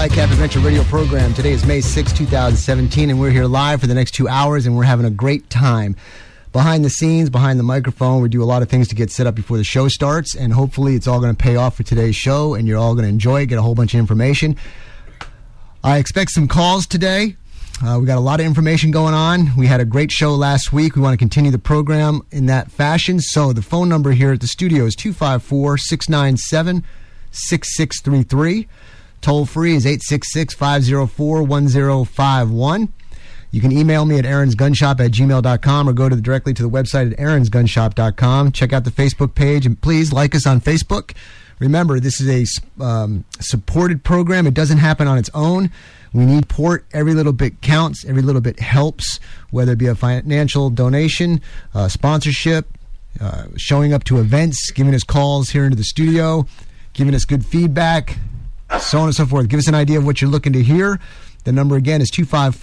HiCap Adventure Radio program. Today is May 6, 2017, and we're here live for the next 2 hours, and we're having a great time. Behind the scenes, behind the microphone, we do a lot of things to get set up before the show starts, and hopefully it's all going to pay off for today's show, and you're all going to enjoy it, get a whole bunch of information. I expect some calls today. We got a lot of information going on. We had a great show last week. We want to continue the program in that fashion. So the phone number here at the studio is 254-697-6633. Toll free is 866-504-1051. You can email me at aaronsgunshop@gmail.com or go directly to the website at aaronsgunshop.com. Check out the Facebook page, and please like us on Facebook. Remember, this is a supported program. It doesn't happen on its own. We need support. Every little bit counts. Every little bit helps, whether it be a financial donation, sponsorship, showing up to events, giving us calls here into the studio, giving us good feedback, so on and so forth. Give us an idea of what you're looking to hear. The number again is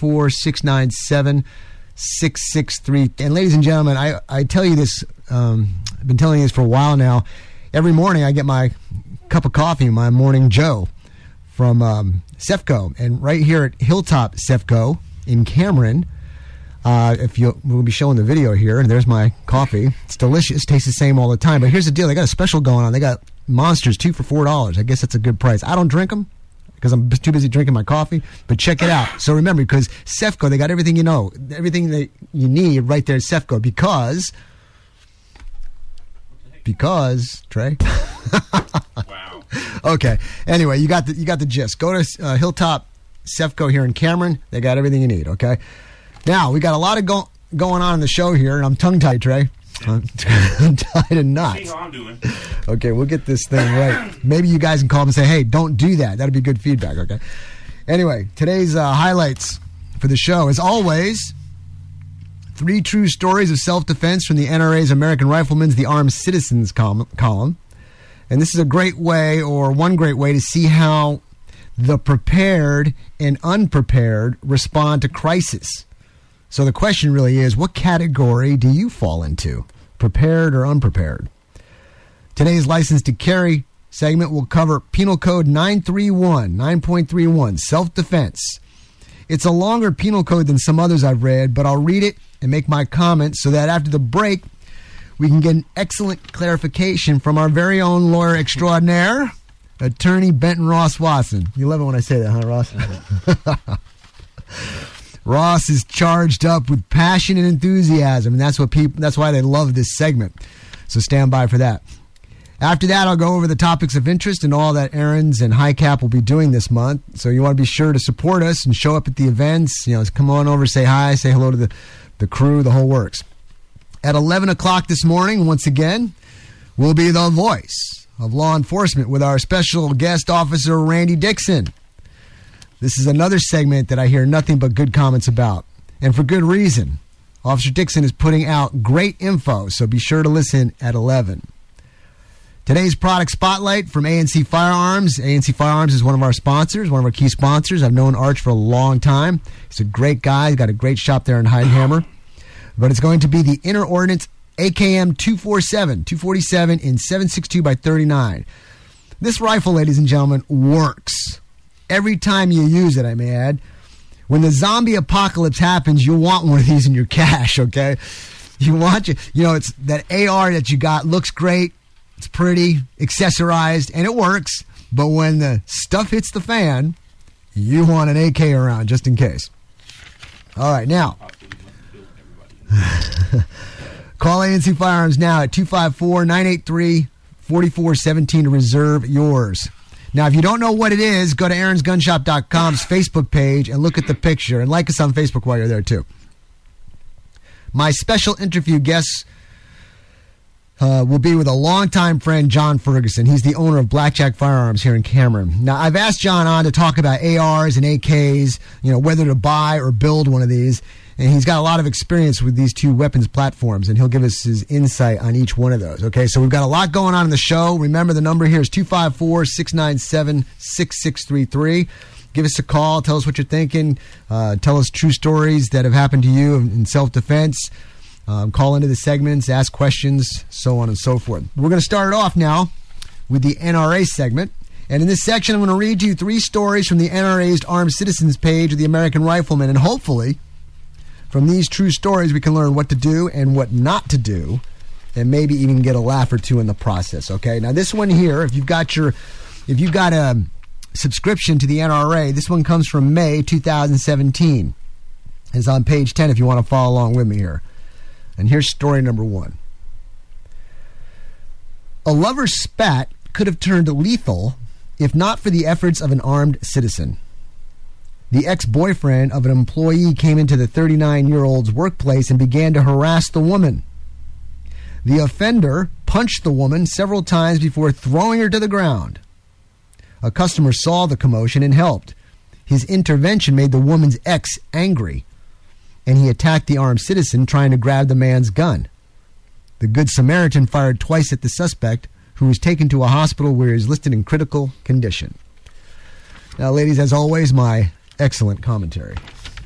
254-697-6633. And ladies and gentlemen, I tell you this, I've been telling you this for a while now. Every morning I get my cup of coffee, my Morning Joe from Cefco. And right here at Hilltop Cefco in Cameron, we'll be showing the video here, and there's my coffee. It's delicious. Tastes the same all the time. But here's the deal. They got a special going on. They got Monsters 2 for $4. I guess that's a good price. I don't drink them because I'm too busy drinking my coffee, but check it out. So remember, because Cefco, they got everything everything that you need right there at Cefco because Trey. Wow. Okay. Anyway, you got the gist. Go to Hilltop Cefco here in Cameron. They got everything you need, okay? Now, we got a lot of going on in the show here, and I'm tongue-tied, Trey. I'm tied in knots. See how I'm doing. Okay, we'll get this thing right. Maybe you guys can call up and say, hey, don't do that. That'd be good feedback, okay? Anyway, today's highlights for the show, as always, 3 true stories of self-defense from the NRA's American Rifleman's The Armed Citizens column. And this is one great way to see how the prepared and unprepared respond to crisis. So the question really is, what category do you fall into, prepared or unprepared? Today's License to Carry segment will cover Penal Code 9.31, self-defense. It's a longer penal code than some others I've read, but I'll read it and make my comments so that after the break, we can get an excellent clarification from our very own lawyer extraordinaire, Attorney Benton Ross Watson. You love it when I say that, huh, Ross? Ross is charged up with passion and enthusiasm, and that's why they love this segment. So stand by for that. After that, I'll go over the topics of interest and all that Aaron's and HiCap will be doing this month. So you want to be sure to support us and show up at the events. Come on over, say hi, say hello to the crew, the whole works. At 11 o'clock this morning, once again, will be the voice of law enforcement with our special guest officer, Randy Dixon. This is another segment that I hear nothing but good comments about, and for good reason. Officer Dixon is putting out great info, so be sure to listen at 11. Today's product spotlight from ANC Firearms. ANC Firearms is one of our sponsors, one of our key sponsors. I've known Arch for a long time. He's a great guy. He's got a great shop there in Heidenhammer. But it's going to be the Inner Ordnance AKM 247 in 7.62 by 39. This rifle, ladies and gentlemen, works. Every time you use it, I may add. When the zombie apocalypse happens, you'll want one of these in your cache, okay? It's that AR that you got looks great. It's pretty, accessorized, and it works. But when the stuff hits the fan, you want an AK around just in case. All right, now. Call ANC Firearms now at 254-983-4417 to reserve yours. Now, if you don't know what it is, go to aaronsgunshop.com's Facebook page and look at the picture. And like us on Facebook while you're there, too. My special interview guest will be with a longtime friend, John Ferguson. He's the owner of Blackjack Firearms here in Cameron. Now, I've asked John on to talk about ARs and AKs, whether to buy or build one of these. And he's got a lot of experience with these two weapons platforms, and he'll give us his insight on each one of those. Okay, so we've got a lot going on in the show. Remember, the number here is 254-697-6633. Give us a call. Tell us what you're thinking. Tell us true stories that have happened to you in self-defense. Call into the segments, ask questions, so on and so forth. We're going to start it off now with the NRA segment. And in this section, I'm going to read to you 3 stories from the NRA's Armed Citizens page of the American Rifleman. And hopefully, from these true stories, we can learn what to do and what not to do, and maybe even get a laugh or two in the process, okay? Now, this one here, if you've got a subscription to the NRA, this one comes from May 2017. It's on page 10 if you want to follow along with me here. And here's story number 1. A lover's spat could have turned lethal if not for the efforts of an armed citizen. The ex-boyfriend of an employee came into the 39-year-old's workplace and began to harass the woman. The offender punched the woman several times before throwing her to the ground. A customer saw the commotion and helped. His intervention made the woman's ex angry, and he attacked the armed citizen trying to grab the man's gun. The Good Samaritan fired twice at the suspect, who was taken to a hospital where he is listed in critical condition. Now, ladies, as always, my excellent commentary.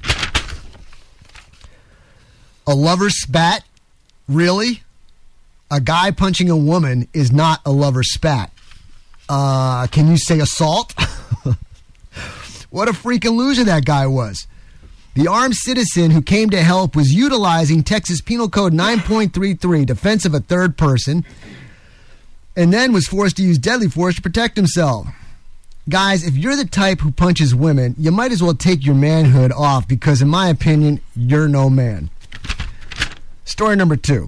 A lover's spat? Really? A guy punching a woman is not a lover's spat. Can you say assault? What a freaking loser that guy was. The armed citizen who came to help was utilizing Texas Penal Code 9.33, defense of a third person, and then was forced to use deadly force to protect himself. Guys, if you're the type who punches women, you might as well take your manhood off because, in my opinion, you're no man. Story number 2.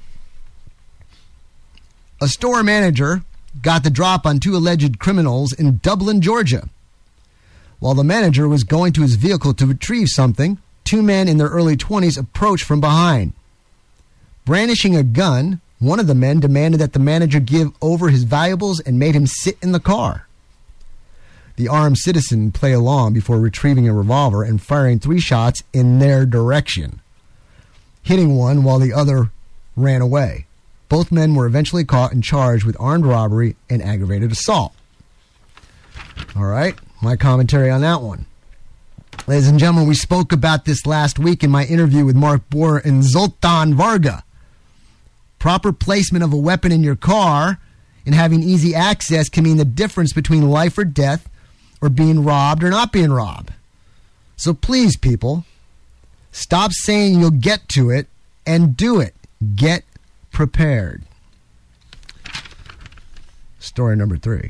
A store manager got the drop on 2 alleged criminals in Dublin, Georgia. While the manager was going to his vehicle to retrieve something, 2 men in their early 20s approached from behind. Brandishing a gun, one of the men demanded that the manager give over his valuables and made him sit in the car. The armed citizen played along before retrieving a revolver and firing 3 shots in their direction, hitting one while the other ran away. Both men were eventually caught and charged with armed robbery and aggravated assault. All right, my commentary on that one. Ladies and gentlemen, we spoke about this last week in my interview with Mark Boer and Zoltan Varga. Proper placement of a weapon in your car and having easy access can mean the difference between life or death, or being robbed or not being robbed. So please, people, stop saying you'll get to it and do it. Get prepared. Story number 3.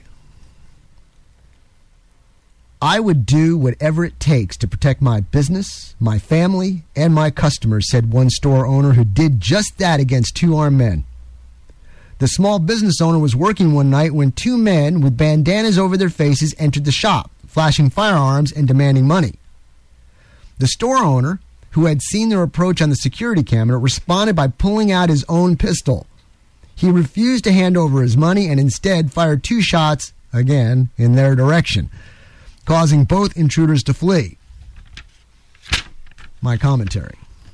I would do whatever it takes to protect my business, my family, and my customers, said one store owner who did just that against 2 armed men. The small business owner was working one night when 2 men with bandanas over their faces entered the shop, flashing firearms and demanding money. The store owner, who had seen their approach on the security camera, responded by pulling out his own pistol. He refused to hand over his money and instead fired 2 shots, again, in their direction, causing both intruders to flee. My commentary.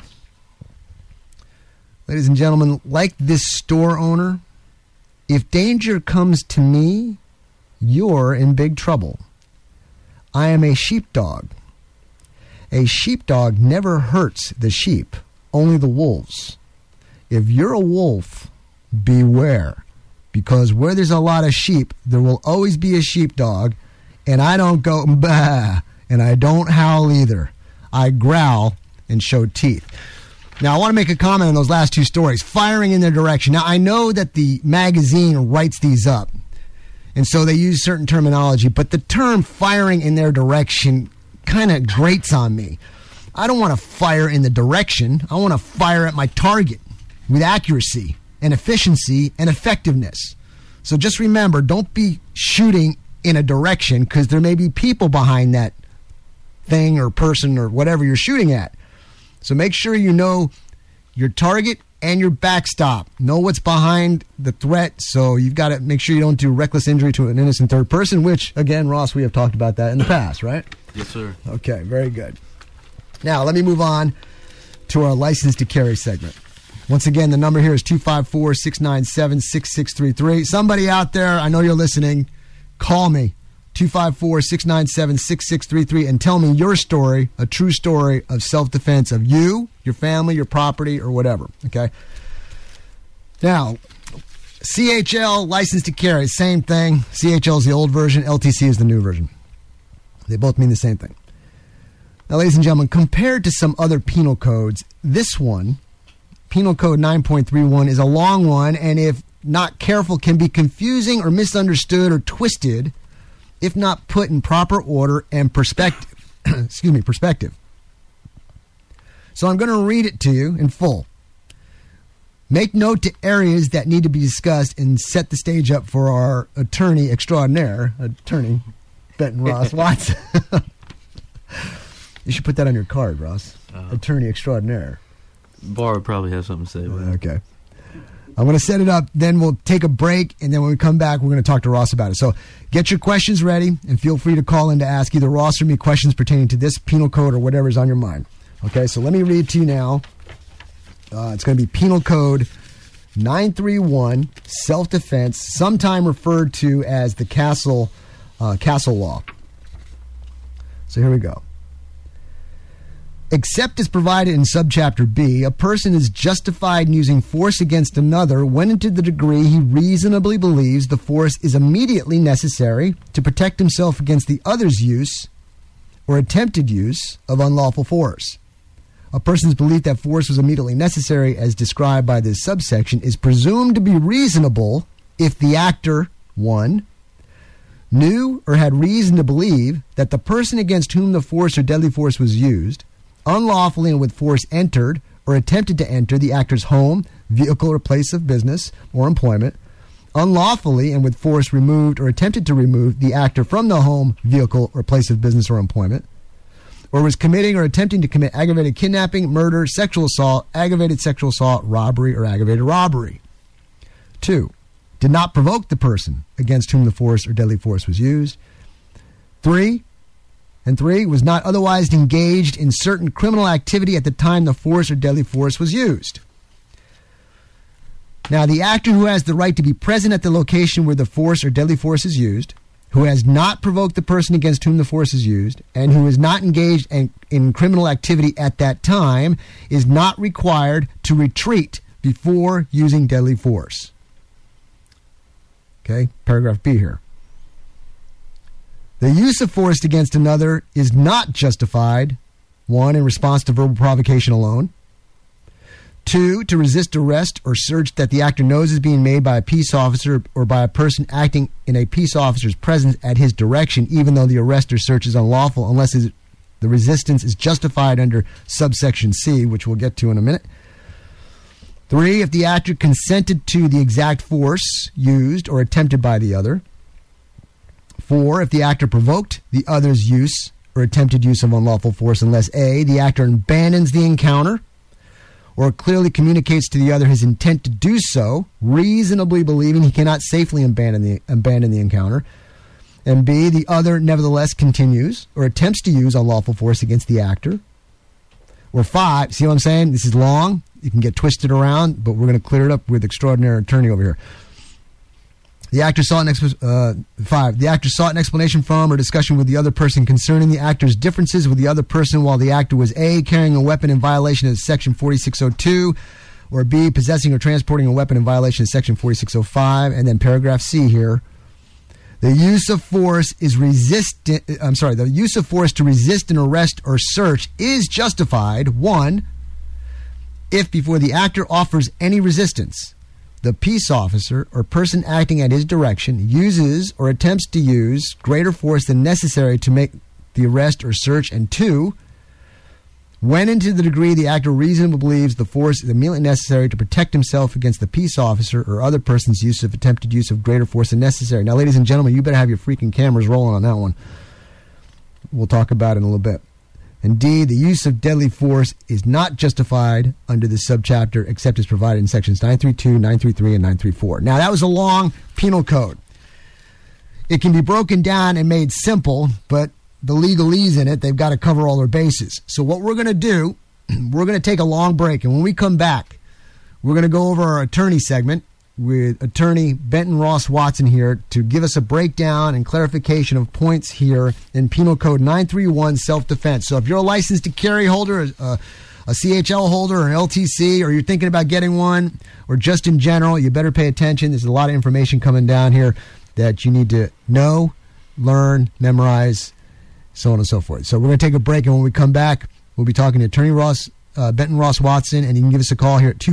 Ladies and gentlemen, like this store owner, if danger comes to me, you're in big trouble. I am a sheepdog. A sheepdog never hurts the sheep, only the wolves. If you're a wolf, beware, because where there's a lot of sheep, there will always be a sheepdog. And I don't go, bah, and I don't howl either. I growl and show teeth. Now, I want to make a comment on those last 2 stories. Firing in their direction. Now, I know that the magazine writes these up, and so they use certain terminology, but the term firing in their direction kind of grates on me. I don't want to fire in the direction. I want to fire at my target with accuracy and efficiency and effectiveness. So just remember, don't be shooting in a direction, because there may be people behind that thing or person or whatever you're shooting at. So make sure you know your target and your backstop. Know what's behind the threat, so you've got to make sure you don't do reckless injury to an innocent third person, which, again, Ross, we have talked about that in the past, right? Yes, sir. Okay, very good. Now, let me move on to our license to carry segment. Once again, the number here is 254-697-6633. Somebody out there, I know you're listening, call me, 254-697-6633, and tell me your story, a true story of self-defense of you, your family, your property, or whatever, okay? Now, CHL, license to carry, same thing. CHL is the old version, LTC is the new version. They both mean the same thing. Now, ladies and gentlemen, compared to some other penal codes, this one, Penal Code 9.31, is a long one, and if not careful, can be confusing or misunderstood or twisted if not put in proper order and perspective. Perspective. So I'm going to read it to you in full. Make note to areas that need to be discussed and set the stage up for our attorney extraordinaire, Attorney Benton Ross Watson. You should put that on your card, Ross. Attorney extraordinaire. Bar would probably have something to say about it. Okay. I'm going to set it up, then we'll take a break, and then when we come back, we're going to talk to Ross about it. So get your questions ready, and feel free to call in to ask either Ross or me questions pertaining to this penal code or whatever's on your mind. Okay, so let me read to you now. It's going to be Penal Code 931, self-defense, sometime referred to as the Castle Law. So here we go. Except as provided in subchapter B, a person is justified in using force against another when to the degree he reasonably believes the force is immediately necessary to protect himself against the other's use or attempted use of unlawful force. A person's belief that force was immediately necessary, as described by this subsection, is presumed to be reasonable if the actor, 1, knew or had reason to believe that the person against whom the force or deadly force was used unlawfully and with force entered or attempted to enter the actor's home, vehicle, or place of business or employment, unlawfully and with force removed or attempted to remove the actor from the home, vehicle, or place of business or employment, or was committing or attempting to commit aggravated kidnapping, murder, sexual assault, aggravated sexual assault, robbery, or aggravated robbery. 2, did not provoke the person against whom the force or deadly force was used. 3, was not otherwise engaged in certain criminal activity at the time the force or deadly force was used. Now, the actor who has the right to be present at the location where the force or deadly force is used, who has not provoked the person against whom the force is used, and who is not engaged in criminal activity at that time, is not required to retreat before using deadly force. Okay, paragraph B here. The use of force against another is not justified, 1, in response to verbal provocation alone. 2, to resist arrest or search that the actor knows is being made by a peace officer or by a person acting in a peace officer's presence at his direction, even though the arrest or search is unlawful, unless the resistance is justified under subsection C, which we'll get to in a minute. 3, if the actor consented to the exact force used or attempted by the other. 4, if the actor provoked the other's use or attempted use of unlawful force, unless A, the actor abandons the encounter or clearly communicates to the other his intent to do so, reasonably believing he cannot safely abandon the encounter, and B, the other nevertheless continues or attempts to use unlawful force against the actor. Or 5, see what I'm saying? This is long. You can get twisted around, but we're going to clear it up with extraordinary attorney over here. The actor sought an explanation from or discussion with the other person concerning the actor's differences with the other person while the actor was A, carrying a weapon in violation of Section 4602, or B, possessing or transporting a weapon in violation of Section 4605, and then paragraph C here. The use of force the use of force to resist an arrest or search is justified, 1, if before the actor offers any resistance, the peace officer or person acting at his direction uses or attempts to use greater force than necessary to make the arrest or search, and 2, when and to the degree the actor reasonably believes the force is immediately necessary to protect himself against the peace officer or other person's attempted use of greater force than necessary. Now, ladies and gentlemen, you better have your freaking cameras rolling on that one. We'll talk about it in a little bit. Indeed, the use of deadly force is not justified under this subchapter except as provided in sections 932, 933, and 934. Now, that was a long penal code. It can be broken down and made simple, but the legalese in it, they've got to cover all their bases. So what we're going to do, we're going to take a long break, and when we come back, we're going to go over our attorney segment with attorney Benton Ross Watson here to give us a breakdown and clarification of points here in Penal Code 931, self-defense. So if you're a licensed to carry holder, a CHL holder or an LTC, or you're thinking about getting one, or just in general, you better pay attention. There's a lot of information coming down here that you need to know, learn, memorize, so on and so forth. So we're going to take a break, and when we come back, we'll be talking to Attorney Benton Ross Watson, and you can give us a call here at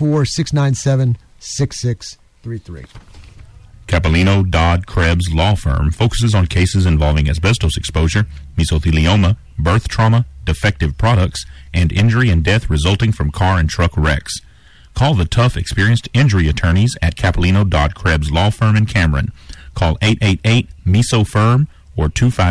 254-697-6633. Capellino Dodd Krebs Law Firm focuses on cases involving asbestos exposure, mesothelioma, birth trauma, defective products, and injury and death resulting from car and truck wrecks. Call the tough, experienced injury attorneys at Capellino Dodd Krebs Law Firm in Cameron. Call 888-MESO-FIRM or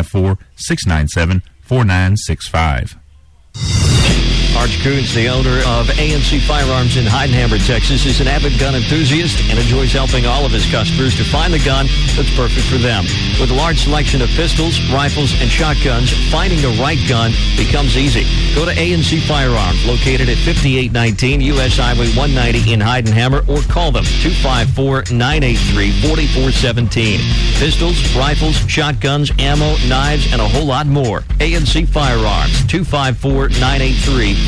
254-697-4965. Arch Coons, the owner of ANC Firearms in Heidenhammer, Texas, is an avid gun enthusiast and enjoys helping all of his customers to find the gun that's perfect for them. With a large selection of pistols, rifles, and shotguns, finding the right gun becomes easy. Go to ANC Firearms, located at 5819 U.S. Highway 190 in Heidenhammer, or call them 254-983-4417. Pistols, rifles, shotguns, ammo, knives, and a whole lot more. ANC Firearms, 254-983-4417.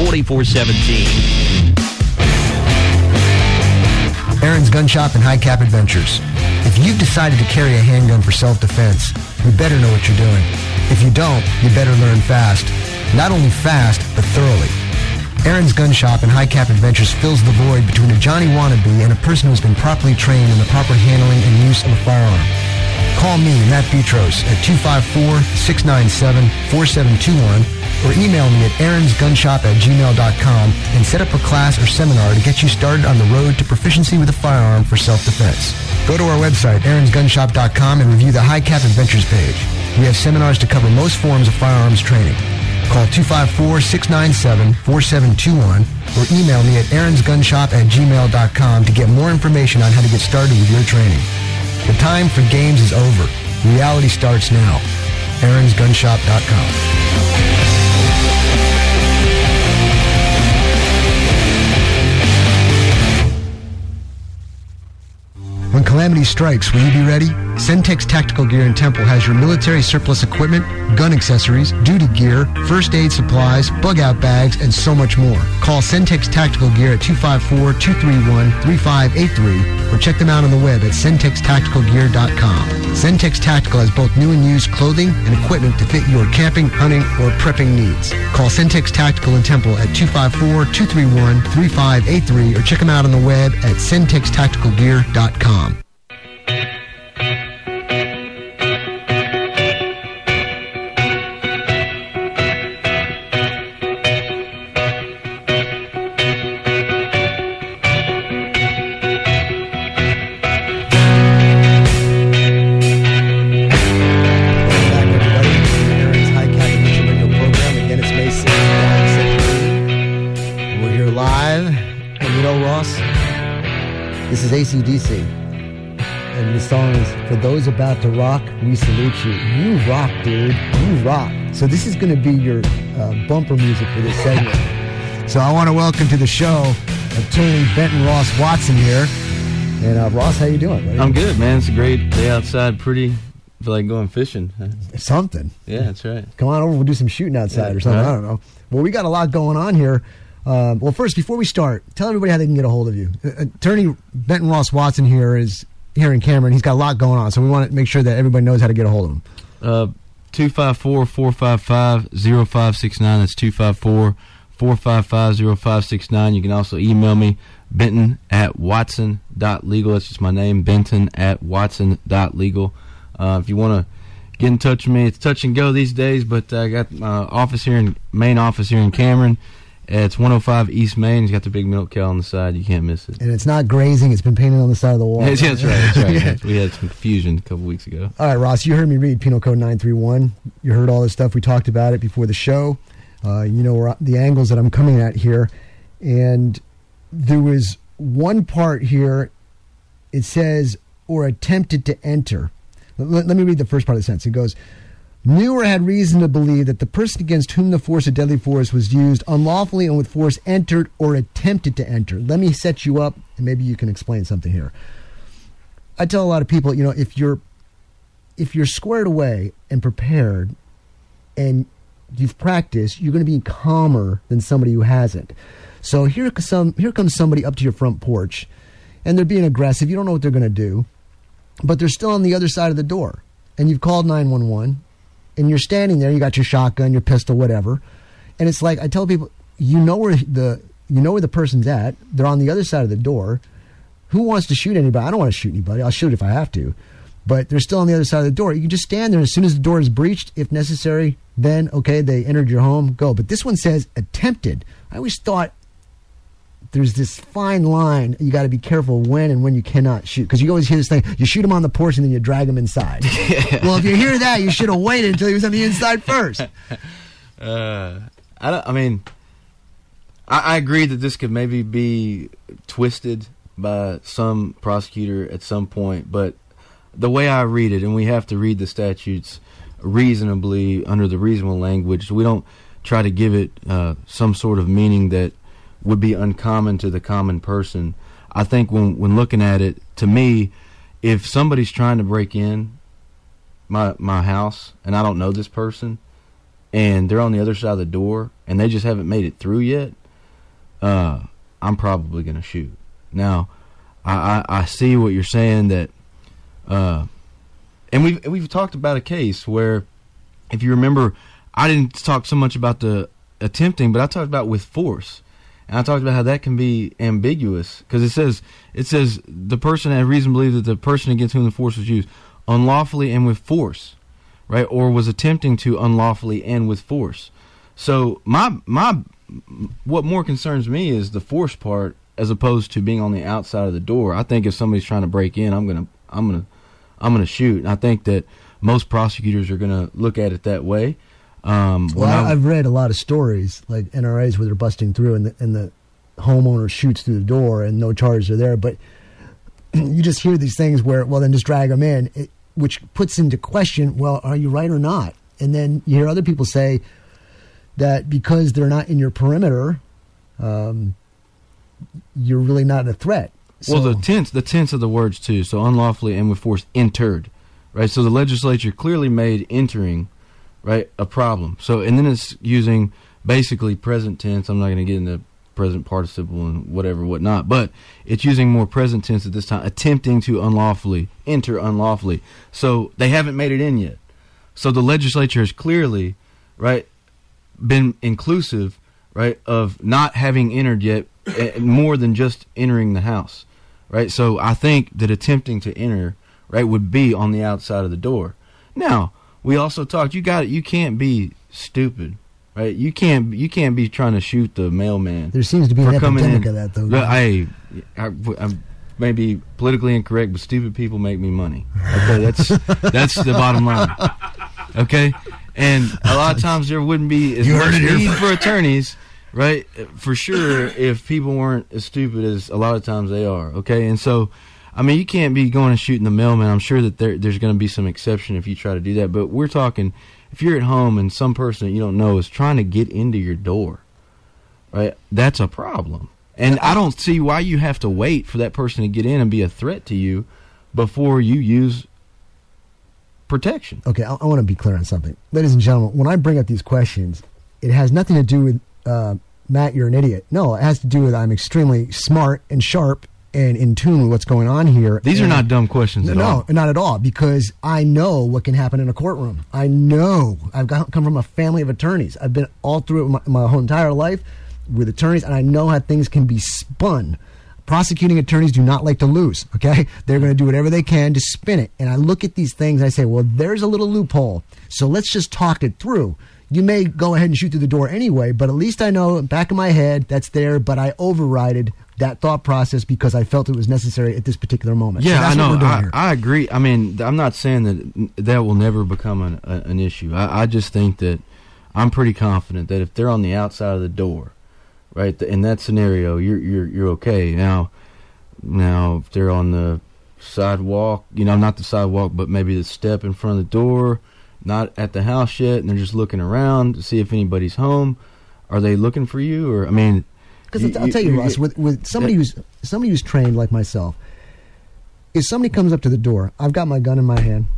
Aaron's Gun Shop and High Cap Adventures. If you've decided to carry a handgun for self-defense, you better know what you're doing. If you don't, you better learn fast. Not only fast, but thoroughly. Aaron's Gun Shop and High Cap Adventures fills the void between a Johnny wannabe and a person who's been properly trained in the proper handling and use of a firearm. Call me, Matt Petros, at 254-697-4721 or email me at aaronsgunshop@gmail.com and set up a class or seminar to get you started on the road to proficiency with a firearm for self-defense. Go to our website, aaronsgunshop.com, and review the High Cap Adventures page. We have seminars to cover most forms of firearms training. Call 254-697-4721 or email me at aaronsgunshop@gmail.com to get more information on how to get started with your training. The time for games is over. Reality starts now. aaronsgunshop.com. When calamity strikes, will you be ready? Centex Tactical Gear in Temple has your military surplus equipment, gun accessories, duty gear, first aid supplies, bug-out bags, and so much more. Call Centex Tactical Gear at 254-231-3583 or check them out on the web at centextacticalgear.com. Centex Tactical has both new and used clothing and equipment to fit your camping, hunting, or prepping needs. Call Centex Tactical in Temple at 254-231-3583 or check them out on the web at centextacticalgear.com. This is AC/DC, and the song is For Those About to Rock, We Salute You. You rock, dude. You rock. So this is going to be your bumper music for this segment. So I want to welcome to the show Attorney Benton Ross Watson here. And Ross, how you doing, buddy? I'm good, man. It's a great day outside. Pretty. I feel like going fishing. Something. Yeah, that's right. Come on over. We'll do some shooting outside or something. Right. I don't know. Well, we got a lot going on here. Well, first, before we start, tell everybody how they can get a hold of you. Attorney Benton Ross Watson here is here in Cameron. He's got a lot going on, so we want to make sure that everybody knows how to get a hold of him. 254-455-0569. That's 254-455-0569. You can also email me, benton@watson.legal. That's just my name, benton@watson.legal. If you want to get in touch with me, it's touch and go these days, but I got my main office here in Cameron. It's 105 East Main. It's got the big milk cow on the side. You can't miss it. And it's not grazing. It's been painted on the side of the wall. That's right. That's right. Yeah. We had some confusion a couple weeks ago. All right, Ross, you heard me read Penal Code 931. You heard all this stuff. We talked about it before the show. You know the angles that I'm coming at here. And there was one part here. It says, or attempted to enter. Let me read the first part of the sentence. It goes, knew or had reason to believe that the person against whom the force of deadly force was used unlawfully and with force entered or attempted to enter. Let me set you up, and maybe you can explain something here. I tell a lot of people, if you're squared away and prepared, and you've practiced, you're going to be calmer than somebody who hasn't. So here comes somebody up to your front porch, and they're being aggressive. You don't know what they're going to do, but they're still on the other side of the door, and you've called 911, and you're standing there. You got your shotgun, your pistol, whatever, and it's like I tell people, you know where the person's at. They're on the other side of the door. Who wants to shoot anybody? I don't want to shoot anybody. I'll shoot if I have to. But they're still on the other side of the door. You can just stand there. As soon as the door is breached, if necessary, then, okay, they entered your home, go. But this one says attempted. I always thought there's this fine line. You got to be careful when and when you cannot shoot. Because you always hear this thing, you shoot him on the porch and then you drag him inside. Well, if you hear that, you should have waited until he was on the inside first. I agree that this could maybe be twisted by some prosecutor at some point, but the way I read it, and we have to read the statutes reasonably under the reasonable language, we don't try to give it some sort of meaning that would be uncommon to the common person. I think when looking at it, to me, if somebody's trying to break in my house and I don't know this person and they're on the other side of the door and they just haven't made it through yet, I'm probably going to shoot. Now, I see what you're saying that, and we've talked about a case where, if you remember, I didn't talk so much about the attempting, but I talked about with force, and I talked about how that can be ambiguous because it says the person had reason to believe that the person against whom the force was used unlawfully and with force, right, or was attempting to unlawfully and with force. So what more concerns me is the force part as opposed to being on the outside of the door. I think if somebody's trying to break in, I'm gonna shoot. And I think that most prosecutors are gonna look at it that way. I've read a lot of stories like NRAs where they're busting through and the homeowner shoots through the door and no charges are there. But you just hear these things where, well, then just drag them in, which puts into question, well, are you right or not? And then you hear other people say that because they're not in your perimeter, you're really not a threat. So, well, the tense of the words too. So unlawfully and with force entered, right? So the legislature clearly made entering, right, a problem. So and then it's using basically present tense. I'm not going to get into present participle and whatnot, but it's using more present tense at this time, attempting to unlawfully enter unlawfully. So they haven't made it in yet. So the legislature has clearly, right, been inclusive, right, of not having entered yet, more than just entering the house, right? So I think that attempting to enter, right, would be on the outside of the door. Now, we also talked, you can't be stupid, right? You can't be trying to shoot the mailman. There seems to be an epidemic of that, though. I may be politically incorrect, but stupid people make me money. Okay, that's the bottom line. Okay, and a lot of times there wouldn't be as much need for attorneys, right? For sure, if people weren't as stupid as a lot of times they are. Okay, and so, I mean, you can't be going and shooting the mailman. I'm sure that there's going to be some exception if you try to do that. But we're talking, if you're at home and some person that you don't know is trying to get into your door, right? That's a problem. And I don't see why you have to wait for that person to get in and be a threat to you before you use protection. Okay, I want to be clear on something. Ladies and gentlemen, when I bring up these questions, it has nothing to do with, Matt, you're an idiot. No, it has to do with I'm extremely smart and sharp and in tune with what's going on here. These are not dumb questions at all. No, not at all, because I know what can happen in a courtroom. I know. I've come from a family of attorneys. I've been all through it my whole entire life with attorneys, and I know how things can be spun. Prosecuting attorneys do not like to lose, okay? They're going to do whatever they can to spin it. And I look at these things, and I say, well, there's a little loophole, so let's just talk it through. You may go ahead and shoot through the door anyway, but at least I know back in my head that's there, but I overrided that thought process because I felt it was necessary at this particular moment. Yeah, so that's I know. What we're doing here. I agree. I mean, I'm not saying that will never become an issue. I just think that I'm pretty confident that if they're on the outside of the door, right, in that scenario, you're okay. Now, if they're on the sidewalk, not the sidewalk, but maybe the step in front of the door, not at the house yet, and they're just looking around to see if anybody's home. Are they looking for you? Or, I mean, because I'll tell you, Russ, with somebody who's trained like myself, if somebody comes up to the door, I've got my gun in my hand,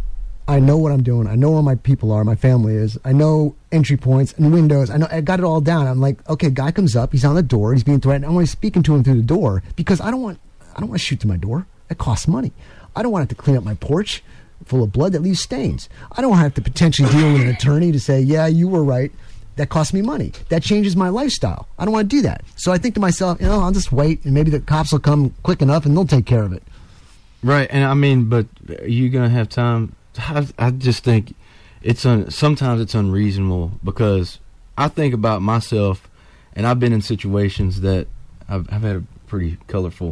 I know what I'm doing. I know where my people are, my family is. I know entry points and windows. I got it all down. I'm like, okay, guy comes up, he's on the door, he's being threatened. I'm only speaking to him through the door because I don't want to shoot through my door. That costs money. I don't want to have to clean up my porch full of blood that leaves stains. I don't want to have to potentially deal with an attorney to say, yeah, you were right. That costs me money. That changes my lifestyle. I don't want to do that. So I think to myself, I'll just wait and maybe the cops will come quick enough and they'll take care of it. Right. And I mean, but are you going to have time? I just think sometimes it's unreasonable because I think about myself, and I've been in situations that I've had a pretty colorful,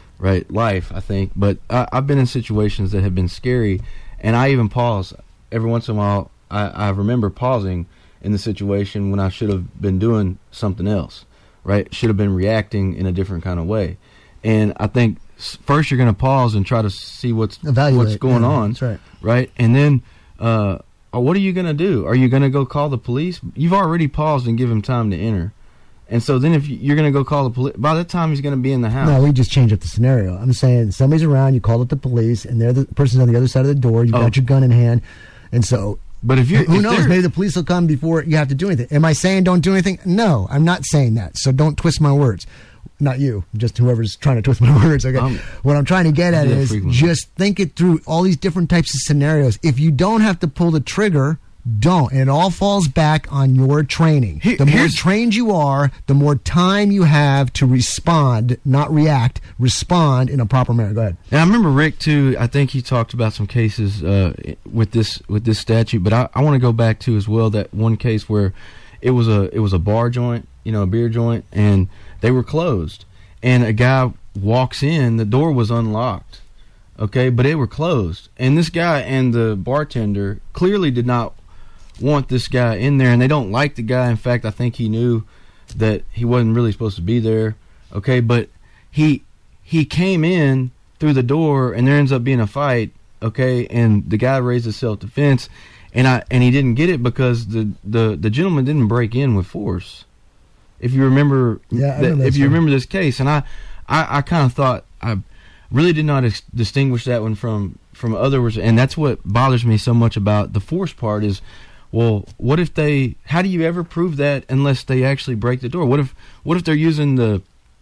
life, I think. But I've been in situations that have been scary, and I even pause every once in a while. I remember pausing in the situation when I should have been doing something else, right? Should have been reacting in a different kind of way. And I think first you're going to pause and try to see what's going on. That's right? And then what are you going to do? Are you going to go call the police? You've already paused and give him time to enter. And so then if you're going to go call the police, by that time he's going to be in the house. No, we just change up the scenario. I'm saying somebody's around, you call up the police, and they're the person's on the other side of the door, you've got your gun in hand, and so... But if who knows? Maybe the police will come before you have to do anything. Am I saying don't do anything? No, I'm not saying that. So don't twist my words. Not you, just whoever's trying to twist my words. Okay. What I'm trying to get at is just think it through. All these different types of scenarios. If you don't have to pull the trigger, don't. And it all falls back on your training. The more trained you are, the more time you have to respond, not react, respond in a proper manner. Go ahead. And I remember Rick, too, I think he talked about some cases with this statute, but I want to go back to as well that one case where it was a bar joint, a beer joint, and they were closed. And a guy walks in, the door was unlocked, okay, but they were closed. And this guy and the bartender clearly did not want this guy in there, and they don't like the guy. In fact, I think he knew that he wasn't really supposed to be there, okay, but he came in through the door, and there ends up being a fight, okay, and the guy raises self-defense, and he didn't get it because the gentleman didn't break in with force. If you remember, remember this case, and I kind of thought I really did not distinguish that one from others, and that's what bothers me so much about the force part is, well, what if how do you ever prove that unless they actually break the door? What if they're using the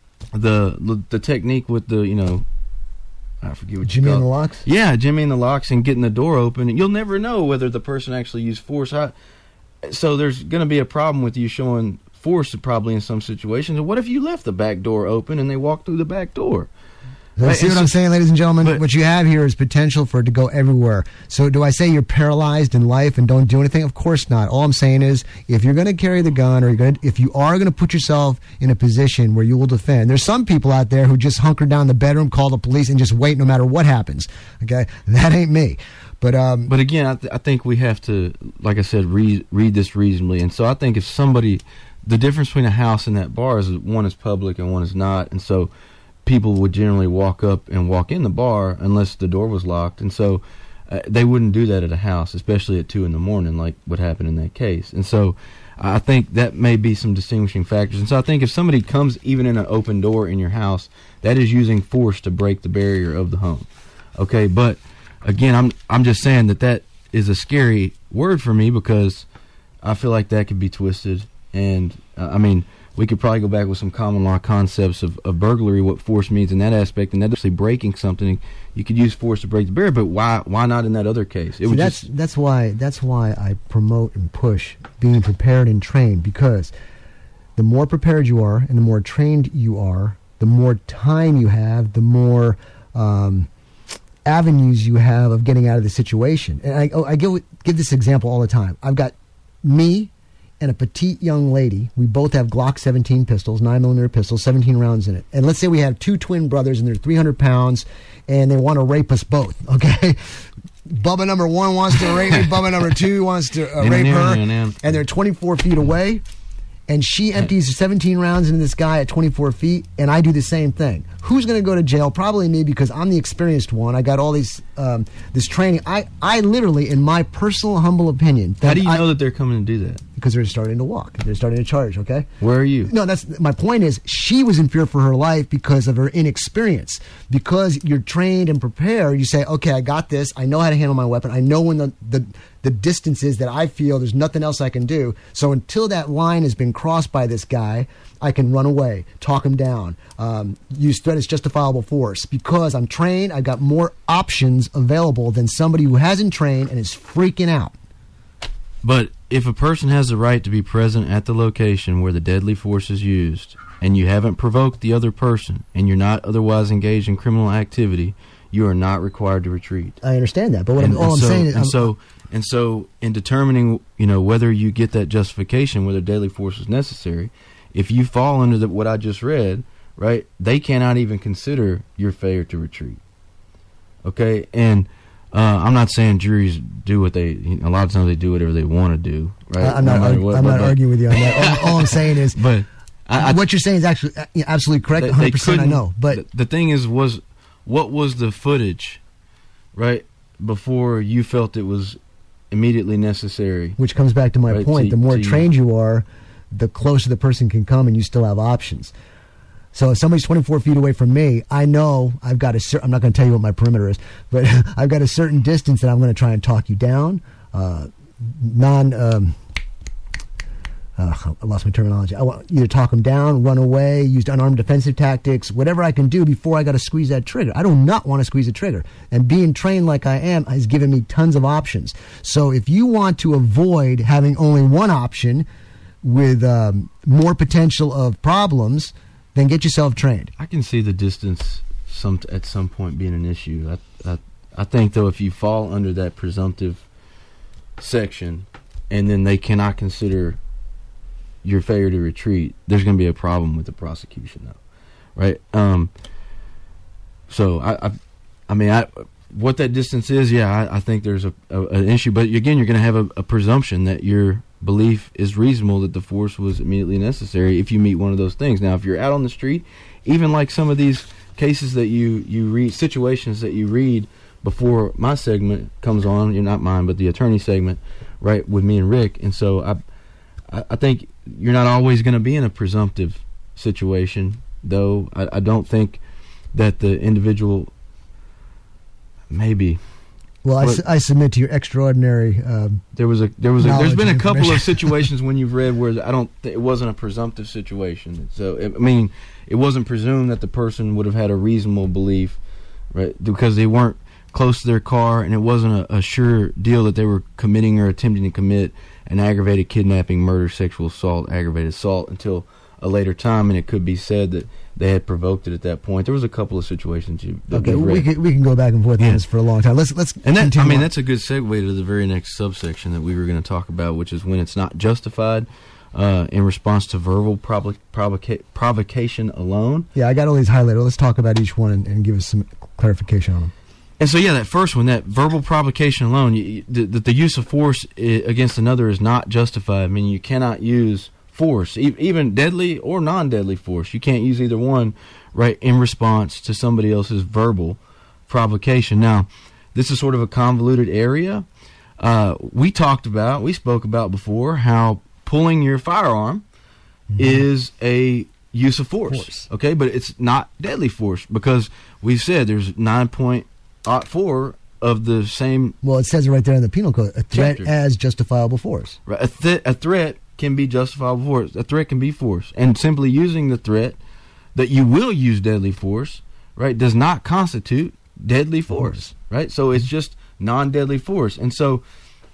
technique with the, I forget what Jimmy and the locks? Yeah, Jimmy and the locks and getting the door open. You'll never know whether the person actually used force. So there's going to be a problem with you showing force probably in some situations. What if you left the back door open and they walked through the back door? See what I'm saying, ladies and gentlemen? What you have here is potential for it to go everywhere. So do I say you're paralyzed in life and don't do anything? Of course not. All I'm saying is if you're going to carry the gun or if you are going to put yourself in a position where you will defend, there's some people out there who just hunker down in the bedroom, call the police, and just wait no matter what happens. Okay? That ain't me. But again, I think we have to, like I said, read this reasonably. And so I think if somebody, the difference between a house and that bar is one is public and one is not. And so people would generally walk up and walk in the bar unless the door was locked. And so they wouldn't do that at a house, especially at 2 a.m. like what happened in that case. And so I think that may be some distinguishing factors. And so I think if somebody comes even in an open door in your house, that is using force to break the barrier of the home. Okay, but again, I'm just saying that is a scary word for me because I feel like that could be twisted. And we could probably go back with some common law concepts of burglary, what force means in that aspect, and that actually breaking something. You could use force to break the barrier, but why not in that other case? That's why I promote and push being prepared and trained, because the more prepared you are and the more trained you are, the more time you have, the more avenues you have of getting out of the situation. And I give this example all the time. I've got me and a petite young lady. We both have Glock 17 pistols, 9mm pistols, 17 rounds in it. And let's say we have 2 twin brothers and they're 300 pounds and they want to rape us both, okay? Bubba number 1 wants to rape me, Bubba number 2 wants to rape her, and they're 24 feet away, and she empties 17 rounds into this guy at 24 feet, and I do the same thing. Who's going to go to jail? Probably me, because I'm the experienced one. I got all this training. I literally, in my personal humble opinion... How do you know that they're coming to do that? because they're starting to walk. They're starting to charge, okay? Where are you? No, that's my point is she was in fear for her life because of her inexperience. Because you're trained and prepared, you say, okay, I got this. I know how to handle my weapon. I know when the distance is that I feel there's nothing else I can do. So until that line has been crossed by this guy, I can run away, talk him down, use threat as justifiable force. Because I'm trained, I've got more options available than somebody who hasn't trained and is freaking out. But if a person has the right to be present at the location where the deadly force is used, and you haven't provoked the other person, and you're not otherwise engaged in criminal activity, you are not required to retreat. I understand that, but all I'm saying is... So in determining, whether you get that justification, whether deadly force is necessary, if you fall under what I just read, right, they cannot even consider your failure to retreat. Okay, and I'm not saying juries do what a lot of times they do whatever they want to do, right? I'm not arguing with you on that. All I'm saying is, but what you're saying is actually absolutely correct. 100%, I know. But the thing is, what was the footage, right, before you felt it was immediately necessary? Which comes back to my point. The more trained you are, the closer the person can come, and you still have options. So if somebody's 24 feet away from me, I know I've got I'm not going to tell you what my perimeter is, but I've got a certain distance that I'm going to try and talk you down. I lost my terminology. I want either talk them down, run away, use unarmed defensive tactics, whatever I can do before I got to squeeze that trigger. I do not want to squeeze the trigger. And being trained like I am has given me tons of options. So if you want to avoid having only one option with more potential of problems, then get yourself trained. I can see the distance at some point being an issue. I think, though, if you fall under that presumptive section and then they cannot consider your failure to retreat, there's going to be a problem with the prosecution, though, right? So I mean, what that distance is, I think there's an issue. But again, you're going to have a presumption that your belief is reasonable that the force was immediately necessary if you meet one of those things. Now, if you're out on the street, even like some of these cases that you read, situations that you read before my segment comes on, you're not mine, but the attorney segment, right, with me and Rick. And so I think you're not always going to be in a presumptive situation, though. I don't think that the individual maybe. Well, I submit to your extraordinary. There's been a couple of situations when you've read where it wasn't a presumptive situation. So it wasn't presumed that the person would have had a reasonable belief, right? Because they weren't close to their car, and it wasn't a sure deal that they were committing or attempting to commit an aggravated kidnapping, murder, sexual assault, aggravated assault until a later time, and it could be said that they had provoked it at that point. There was a couple of situations. Okay, we can go back and forth on this for a long time. Let's and that, I mean, that's a good segue to the very next subsection that we were going to talk about, which is when it's not justified in response to verbal provocation alone. Yeah, I got all these highlighted. Let's talk about each one and give us some clarification on them. And so, that first one, that verbal provocation alone, the use of force against another is not justified. I mean, you cannot use force, even deadly or non-deadly force. You can't use either one, right, in response to somebody else's verbal provocation. Now, this is sort of a convoluted area. We spoke about before how pulling your firearm is a use of force. Okay, but it's not deadly force because we said there's 9.4 of the same. Well, it says it right there in the penal code: a threat as justifiable force. Right, a threat can be justifiable force. A threat can be force, and simply using the threat that you will use deadly force, right, does not constitute deadly force, right? So it's just non-deadly force. And so,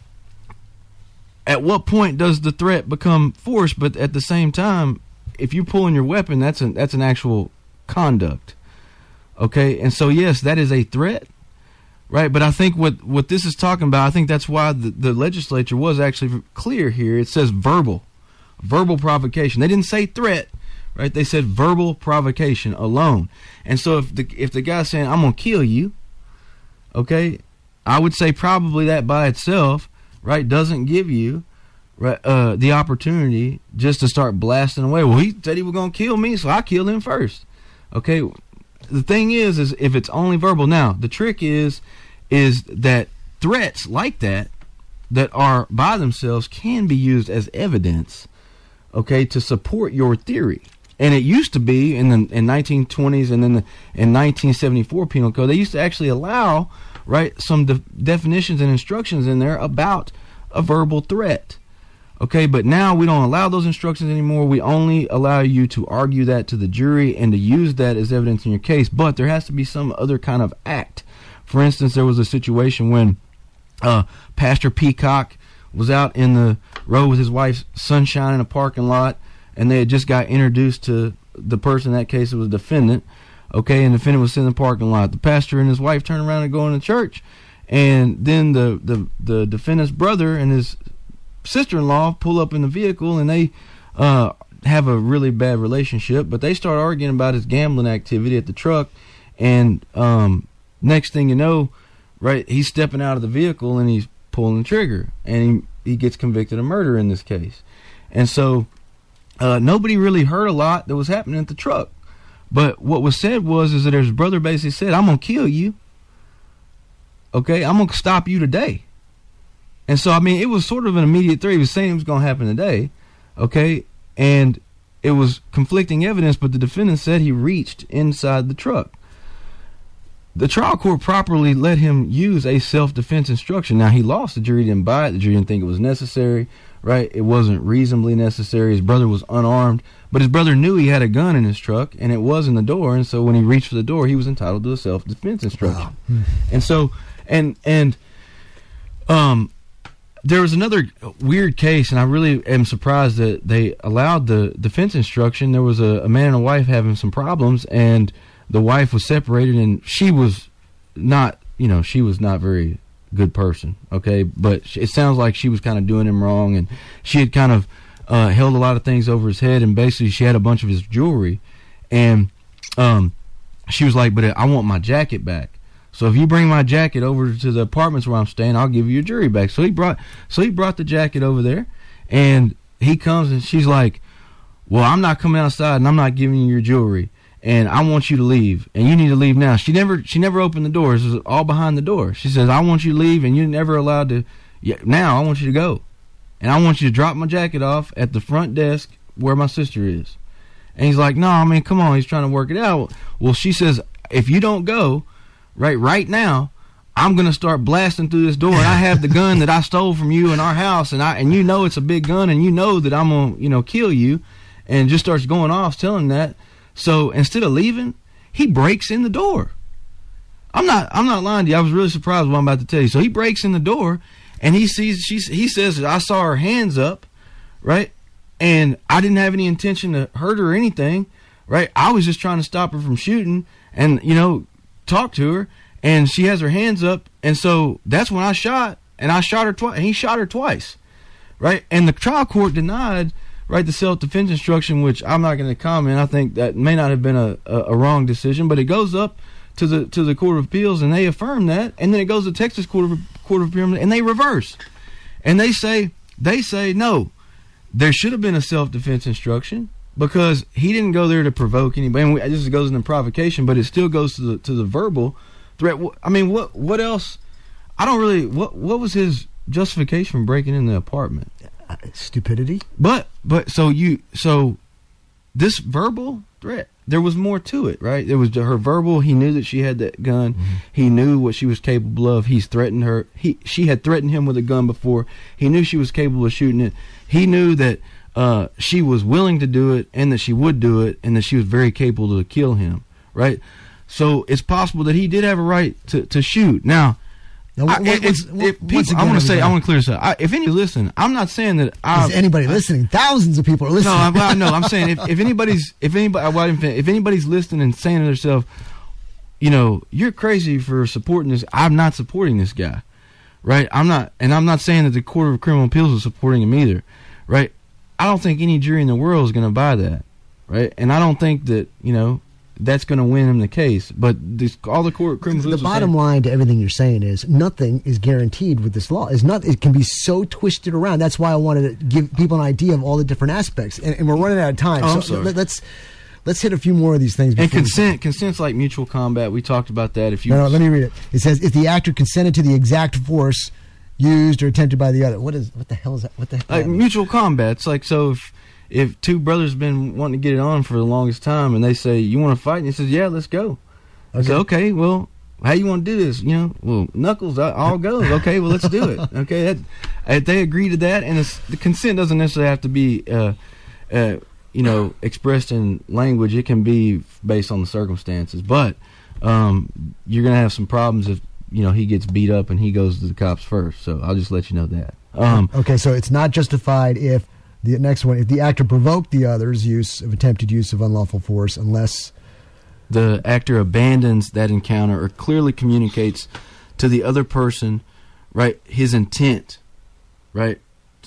at what point does the threat become force? But at the same time, if you're pulling your weapon, that's an actual conduct, okay? And so, yes, that is a threat. Right, but I think what this is talking about, I think that's why the legislature was actually clear here. It says verbal provocation. They didn't say threat, right? They said verbal provocation alone. And so if the guy's saying, I'm going to kill you, okay, I would say probably that by itself, right, doesn't give you the opportunity just to start blasting away. Well, he said he was going to kill me, so I killed him first. Okay, the thing is if it's only verbal. Now, the trick is that threats like that that are by themselves can be used as evidence, okay, to support your theory. And it used to be in 1920s and then in 1974 Penal Code, they used to actually allow, right, some definitions and instructions in there about a verbal threat. Okay, but now we don't allow those instructions anymore. We only allow you to argue that to the jury and to use that as evidence in your case. But there has to be some other kind of act. For instance, there was a situation when Pastor Peacock was out in the road with his wife Sunshine in a parking lot, and they had just got introduced to the person in that case. It was a defendant. Okay, and the defendant was sitting in the parking lot. The pastor and his wife turned around and go into church, and then the defendant's brother and his sister-in-law pull up in the vehicle, and they have a really bad relationship, but they start arguing about his gambling activity at the truck, and next thing you know, right, he's stepping out of the vehicle and he's pulling the trigger, and he gets convicted of murder in this case. And so nobody really heard a lot that was happening at the truck, but what was said is that his brother basically said, "I'm gonna kill you, okay, I'm gonna stop you today." And so, I mean, it was sort of an immediate threat. He was saying it was going to happen today, okay? And it was conflicting evidence, but the defendant said he reached inside the truck. The trial court properly let him use a self-defense instruction. Now, he lost. The jury didn't buy it. The jury didn't think it was necessary, right? It wasn't reasonably necessary. His brother was unarmed, but his brother knew he had a gun in his truck, and it was in the door, and so when he reached for the door, he was entitled to a self-defense instruction. Wow. And so, there was another weird case, and I really am surprised that they allowed the defense instruction. There was a man and a wife having some problems, and the wife was separated, and she was not very good person, okay? But it sounds like she was kind of doing him wrong, and she had kind of held a lot of things over his head, and basically she had a bunch of his jewelry, and she was like, "But I want my jacket back. So if you bring my jacket over to the apartments where I'm staying, I'll give you your jewelry back." So he brought the jacket over there, and he comes and she's like, "Well, I'm not coming outside and I'm not giving you your jewelry, and I want you to leave, and you need to leave now." She never opened the door. This was all behind the door. She says, "I want you to leave, and you're never allowed to. Now I want you to go, and I want you to drop my jacket off at the front desk where my sister is." And he's like, "No, I mean, come on." He's trying to work it out. Well, she says, "If you don't go right now, I'm gonna start blasting through this door, and I have the gun that I stole from you in our house, and you know it's a big gun, and you know that I'm gonna kill you," and just starts going off telling that. So instead of leaving, he breaks in the door. I'm not lying to you. I was really surprised what I'm about to tell you. So he breaks in the door, and he says, "I saw her hands up, right, and I didn't have any intention to hurt her or anything, right? I was just trying to stop her from shooting, and talk to her, and she has her hands up, and so that's when I shot, and I shot her twice, and he shot her twice, right?" And the trial court denied, right, the self-defense instruction, which I'm not going to comment. I think that may not have been a wrong decision, but it goes up to the Court of Appeals, and they affirm that, and then it goes to Texas Court of Appeals, and they reverse, and they say no, there should have been a self-defense instruction, because he didn't go there to provoke anybody. And this goes into provocation, but it still goes to the verbal threat. I mean, what else? I don't really. What was his justification for breaking in the apartment? Stupidity. But so this verbal threat, there was more to it, right? There was her verbal. He knew that she had that gun. Mm-hmm. He knew what she was capable of. He's threatened her. She had threatened him with a gun before. He knew she was capable of shooting it. He knew that she was willing to do it, and that she would do it, and that she was very capable to kill him, right? So it's possible that he did have a right to shoot. Now, I want to clear this up. If any listen, I'm not saying that is anybody listening. Thousands of people are listening. No, I'm saying if anybody's listening and saying to themselves, "You're crazy for supporting this," I'm not supporting this guy, right? I'm not saying that the Court of Criminal Appeals is supporting him either, right? I don't think any jury in the world is going to buy that, right? And I don't think that that's going to win him the case. But all the court criminals. The bottom line to everything you're saying is nothing is guaranteed with this law. It can be so twisted around. That's why I wanted to give people an idea of all the different aspects. And we're running out of time. Oh, so let's hit a few more of these things. And consent's like mutual combat. We talked about that. No, let me read it. It says, if the actor consented to the exact force used or attempted by the other. What the hell is that? What the hell? Like mutual combat. It's like, so if two brothers been wanting to get it on for the longest time, and they say, you want to fight? And he says, yeah, let's go. I say, okay, well, how you want to do this? Well, Knuckles, I'll go. Okay, well, let's do it. Okay, they agree to that, and the consent doesn't necessarily have to be, expressed in language. It can be based on the circumstances, but you're gonna have some problems if he gets beat up and he goes to the cops first. So I'll just let you know that. Okay, so it's not justified if the next one, if the actor provoked the other's attempted use of unlawful force, unless the actor abandons that encounter or clearly communicates to the other person, right, his intent, right,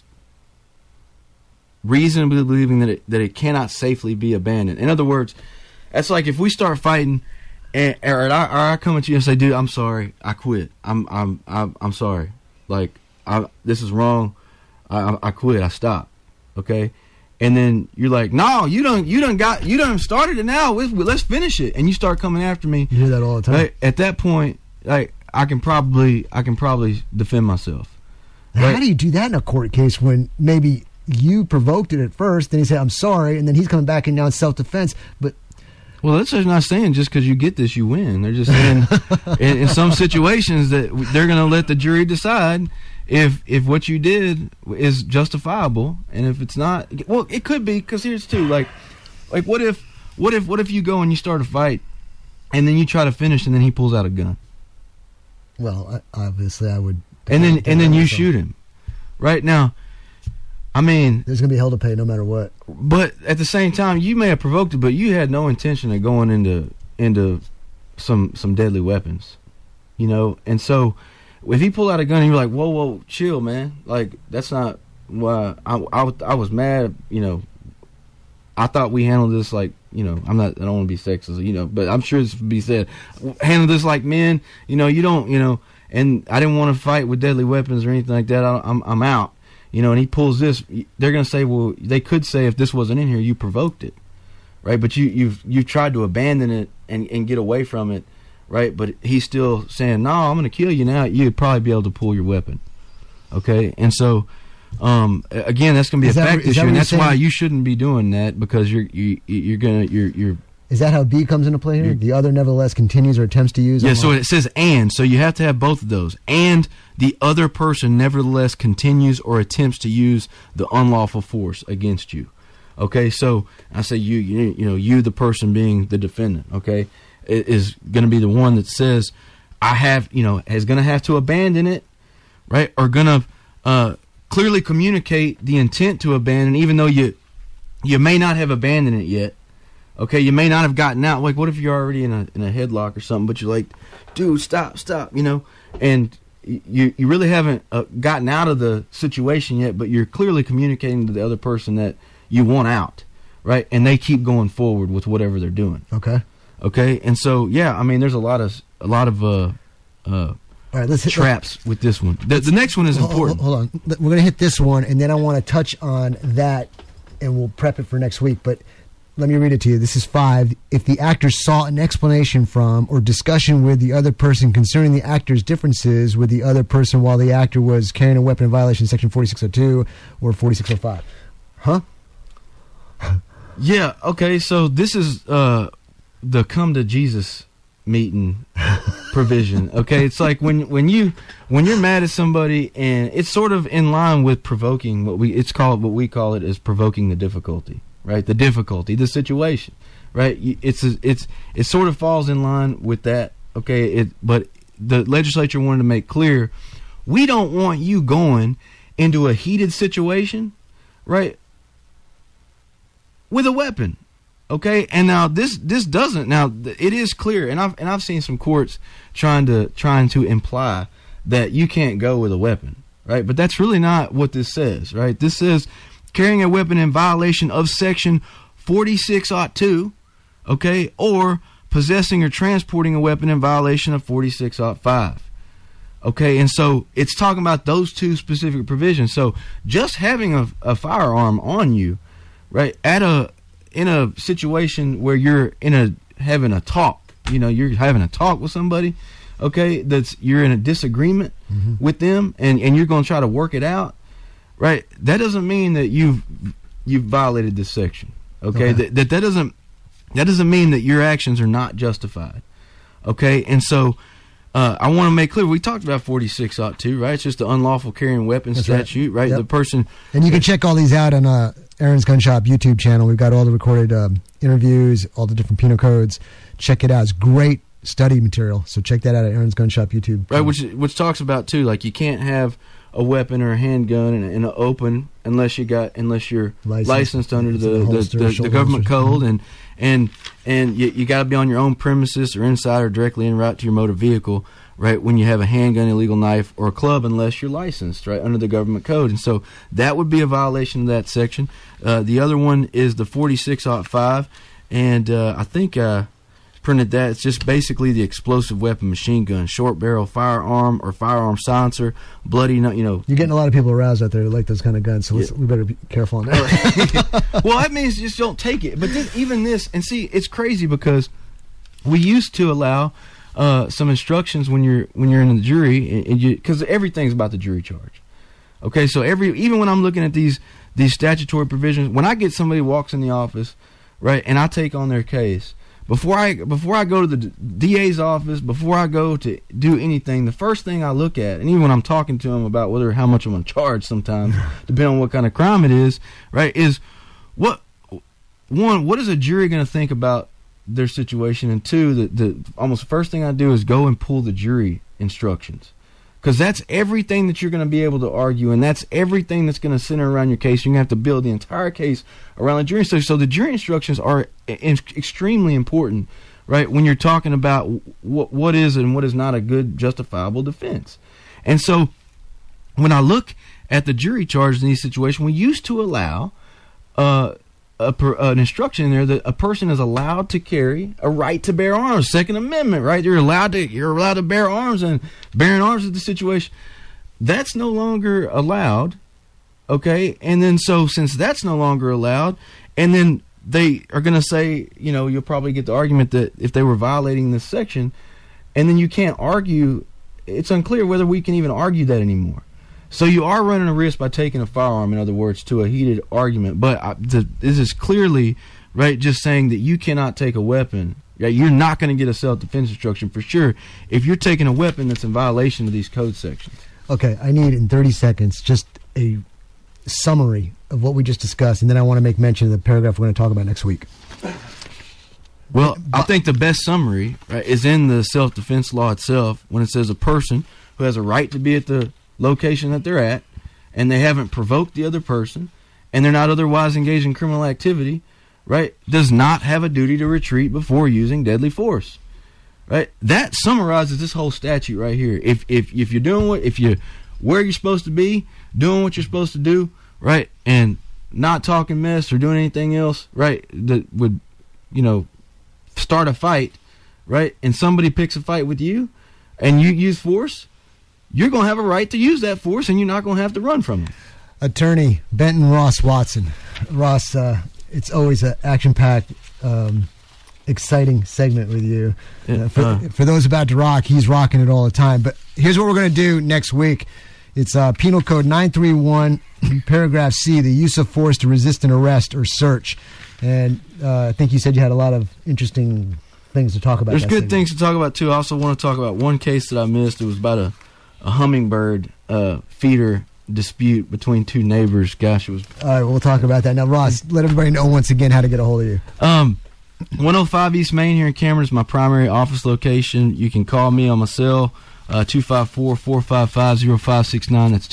reasonably believing that it cannot safely be abandoned. In other words, that's like if we start fighting, or I come at you and say, "Dude, I'm sorry, I quit. I'm sorry. Like, this is wrong. I quit. I stopped." Okay. And then you're like, no, you done started it now. Let's finish it. And you start coming after me. You hear that all the time. Right? At that point, like, I can probably defend myself. Now, right? how do you do that in a court case when maybe you provoked it at first, then he said, I'm sorry, and then he's coming back and now it's self-defense, but... Well, that's just not saying just because you get this, you win. They're just saying in some situations that they're going to let the jury decide if what you did is justifiable, and if it's not, well, it could be, because here's two, like what if you go and you start a fight, and then you try to finish, and then he pulls out a gun. Well, obviously I would. And then you shoot him, right now. I mean, there's gonna be hell to pay no matter what. But at the same time, you may have provoked it, but you had no intention of going into some deadly weapons, and so. If he pulled out a gun and you're like, whoa, chill, man. Like, that's not why I was mad. I thought we handled this like, I don't want to be sexist, but I'm sure this would be said. Handle this like men. You don't, and I didn't want to fight with deadly weapons or anything like that. I'm out. And he pulls this. They're gonna say, well, they could say if this wasn't in here, you provoked it, right? But you've tried to abandon it and get away from it. Right, but he's still saying, "No, I'm going to kill you now." You'd probably be able to pull your weapon, okay? And so, again, that's going to be a fact issue, and that's why you shouldn't be doing that, because you're. Is that how B comes into play here? The other nevertheless continues or attempts to use. Yeah, so it says and, so you have to have both of those, and the other person nevertheless continues or attempts to use the unlawful force against you. Okay, so I say you the person being the defendant. Okay. Is going to be the one that says, is going to have to abandon it, right? Or going to clearly communicate the intent to abandon, even though you may not have abandoned it yet. Okay, you may not have gotten out. Like, what if you're already in a headlock or something, but you're like, dude, stop, and you really haven't gotten out of the situation yet, but you're clearly communicating to the other person that you want out, right? And they keep going forward with whatever they're doing. Okay, and so there's a lot of all right, let's hit traps with this one. The next one is important. Hold on, we're going to hit this one, and then I want to touch on that, and we'll prep it for next week. But let me read it to you. This is 5. If the actor sought an explanation from or discussion with the other person concerning the actor's differences with the other person while the actor was carrying a weapon in violation of Section 4602 or 4605, huh? Yeah. Okay. So this is the come to Jesus meeting provision. Okay, it's like when you're mad at somebody, and it's sort of in line with provoking what we call it is provoking the difficulty, right? The difficulty, the situation, right? It sort of falls in line with that. Okay, but the legislature wanted to make clear, we don't want you going into a heated situation, right, with a weapon. Okay, and now this doesn't. Now it is clear, and I've seen some courts trying to imply that you can't go with a weapon, right? But that's really not what this says, right? This says carrying a weapon in violation of Section 4602, okay, or possessing or transporting a weapon in violation of 4605. Okay, and so it's talking about those two specific provisions. So just having a firearm on you, right, in a situation where you're having a talk, you're having a talk with somebody, okay, you're in a disagreement with them, and you're going to try to work it out, right? That doesn't mean that you've violated this section, okay? That doesn't mean that your actions are not justified, okay? And so I want to make clear, we talked about 46.2, right? It's just the unlawful carrying weapons statute, right? Yep. The person, and you can check all these out on Aaron's Gun Shop YouTube channel. We've got all the recorded interviews, all the different penal codes. Check it out. It's great study material. So check that out at Aaron's Gun Shop YouTube right? Which talks about too, like you can't have a weapon or a handgun in an open unless you're licensed under the government code, and you got to be on your own premises or inside or directly en route to your motor vehicle, right? When you have a handgun, illegal knife, or a club, unless you're licensed, right, under the government code, and so that would be a violation of that section. The other one is the 46.5, and I think printed that. It's just basically the explosive weapon, machine gun, short barrel firearm or firearm silencer, bloody. You're getting a lot of people aroused out there who like those kind of guns, so we better be careful on that. Well, that means just don't take it. But even this, and see, it's crazy because we used to allow some instructions when you're in the jury, because everything's about the jury charge. Okay, so even when I'm looking at these statutory provisions, when I get somebody who walks in the office, right, and I take on their case. Before I go to the DA's office, before I go to do anything, the first thing I look at, and even when I'm talking to them about how much I'm going to charge sometimes, depending on what kind of crime it is, right, is what is a jury going to think about their situation, and two, the almost first thing I do is go and pull the jury instructions. Because that's everything that you're going to be able to argue, and that's everything that's going to center around your case. You're going to have to build the entire case around the jury instructions. So the jury instructions are extremely important, right, when you're talking about what is and what is not a good justifiable defense. And so when I look at the jury charges in these situations, we used to allow an instruction in there that a person is allowed to carry a right to bear arms. Second Amendment, right? You're allowed to bear arms, and bearing arms is the situation. That's no longer allowed, okay? And then so since that's no longer allowed, and then they are going to say, you'll probably get the argument that if they were violating this section, and then you can't argue, it's unclear whether we can even argue that anymore. So you are running a risk by taking a firearm, in other words, to a heated argument. But this is clearly, right, just saying that you cannot take a weapon. Right? You're not going to get a self-defense instruction for sure if you're taking a weapon that's in violation of these code sections. Okay, I need in 30 seconds just a summary of what we just discussed, and then I want to make mention of the paragraph we're going to talk about next week. Well, I think the best summary, right, is in the self-defense law itself when it says a person who has a right to be at the location that they're at, and they haven't provoked the other person, and they're not otherwise engaged in criminal activity, right, does not have a duty to retreat before using deadly force. Right? That summarizes this whole statute right here. If you're doing where you're supposed to be, doing what you're supposed to do, right, and not talking mess or doing anything else, right, that would, start a fight, right, and somebody picks a fight with you, and you use force, you're going to have a right to use that force, and you're not going to have to run from it. Attorney Benton Ross Watson. Ross, it's always an action-packed, exciting segment with you. For those about to rock, he's rocking it all the time. But here's what we're going to do next week. It's Penal Code 931, paragraph C, the use of force to resist an arrest or search. And I think you said you had a lot of interesting things to talk about. There's good things to talk about, too. I also want to talk about one case that I missed. It was about a hummingbird feeder dispute between two neighbors. Gosh, it was... All right, we'll talk about that. Now, Ross, let everybody know once again how to get a hold of you. 105 East Main here in Cameron is my primary office location. You can call me on my cell, 254-455-0569. That's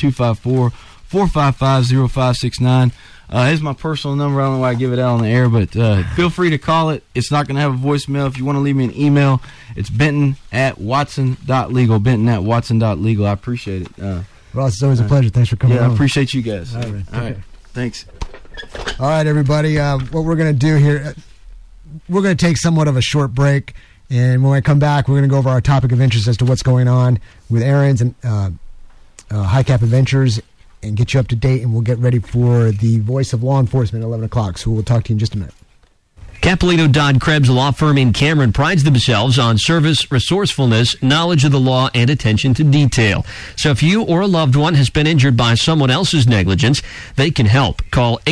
254-455-0569. Here's my personal number. I don't know why I give it out on the air, but feel free to call it. It's not going to have a voicemail. If you want to leave me an email, it's benton@watson.legal, benton@watson.legal. I appreciate it. Ross, it's always a pleasure. Thanks for coming on. I appreciate you guys. All right. All right. Thanks. All right, everybody. What we're going to do here, we're going to take somewhat of a short break, and when I come back, we're going to go over our topic of interest as to what's going on with Aaron's and High Cap Adventures, and get you up to date, and we'll get ready for the Voice of Law Enforcement at 11 o'clock. So we'll talk to you in just a minute. Capolino Dodd Krebs Law Firm in Cameron prides themselves on service, resourcefulness, knowledge of the law, and attention to detail. So if you or a loved one has been injured by someone else's negligence, they can help. Call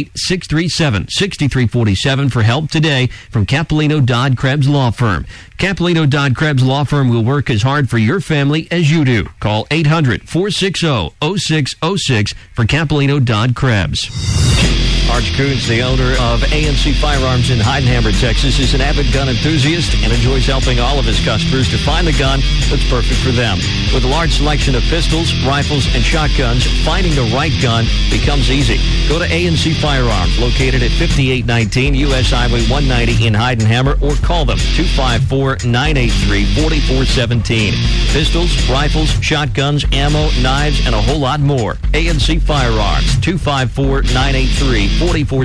888-637-6347 for help today from Capolino Dodd Krebs Law Firm. Capolino Dodd Krebs Law Firm will work as hard for your family as you do. Call 800-460-0606 for Capolino Dodd Krebs. Arch Coons, the owner of ANC Firearms in Heidenhammer, Texas, is an avid gun enthusiast and enjoys helping all of his customers to find the gun that's perfect for them. With a large selection of pistols, rifles, and shotguns, finding the right gun becomes easy. Go to ANC Firearms, located at 5819 U.S. Highway 190 in Heidenhammer, or call them 254-983-4417. Pistols, rifles, shotguns, ammo, knives, and a whole lot more. ANC Firearms, 254-983-4417.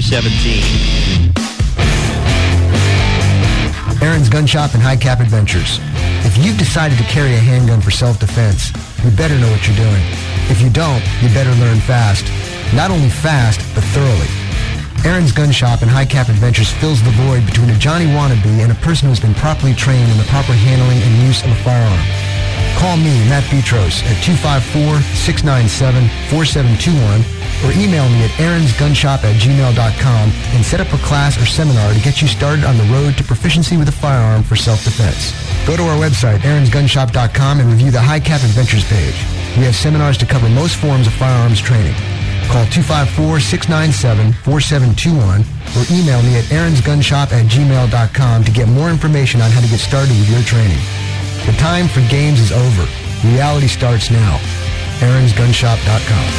Aaron's Gun Shop and High Cap Adventures. If you've decided to carry a handgun for self-defense, you better know what you're doing. If you don't, you better learn fast. Not only fast, but thoroughly. Aaron's Gun Shop and High Cap Adventures fills the void between a Johnny wannabe and a person who's been properly trained in the proper handling and use of a firearm. Call me, Matt Petros, at 254-697-4721 or email me at aaronsgunshop@gmail.com and set up a class or seminar to get you started on the road to proficiency with a firearm for self-defense. Go to our website, aaronsgunshop.com, and review the High Cap Adventures page. We have seminars to cover most forms of firearms training. Call 254-697-4721 or email me at aaronsgunshop@gmail.com to get more information on how to get started with your training. The time for games is over. Reality starts now. aaronsgunshop.com.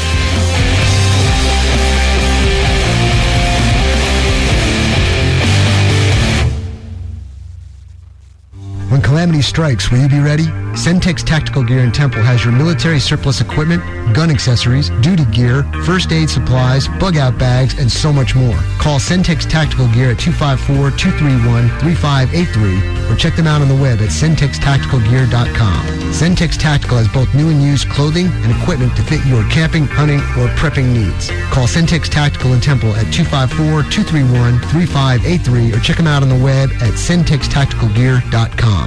When calamity strikes, will you be ready? Centex Tactical Gear in Temple has your military surplus equipment, gun accessories, duty gear, first aid supplies, bug-out bags, and so much more. Call Centex Tactical Gear at 254-231-3583 or check them out on the web at centextacticalgear.com. Centex Tactical has both new and used clothing and equipment to fit your camping, hunting, or prepping needs. Call Centex Tactical in Temple at 254-231-3583 or check them out on the web at centextacticalgear.com.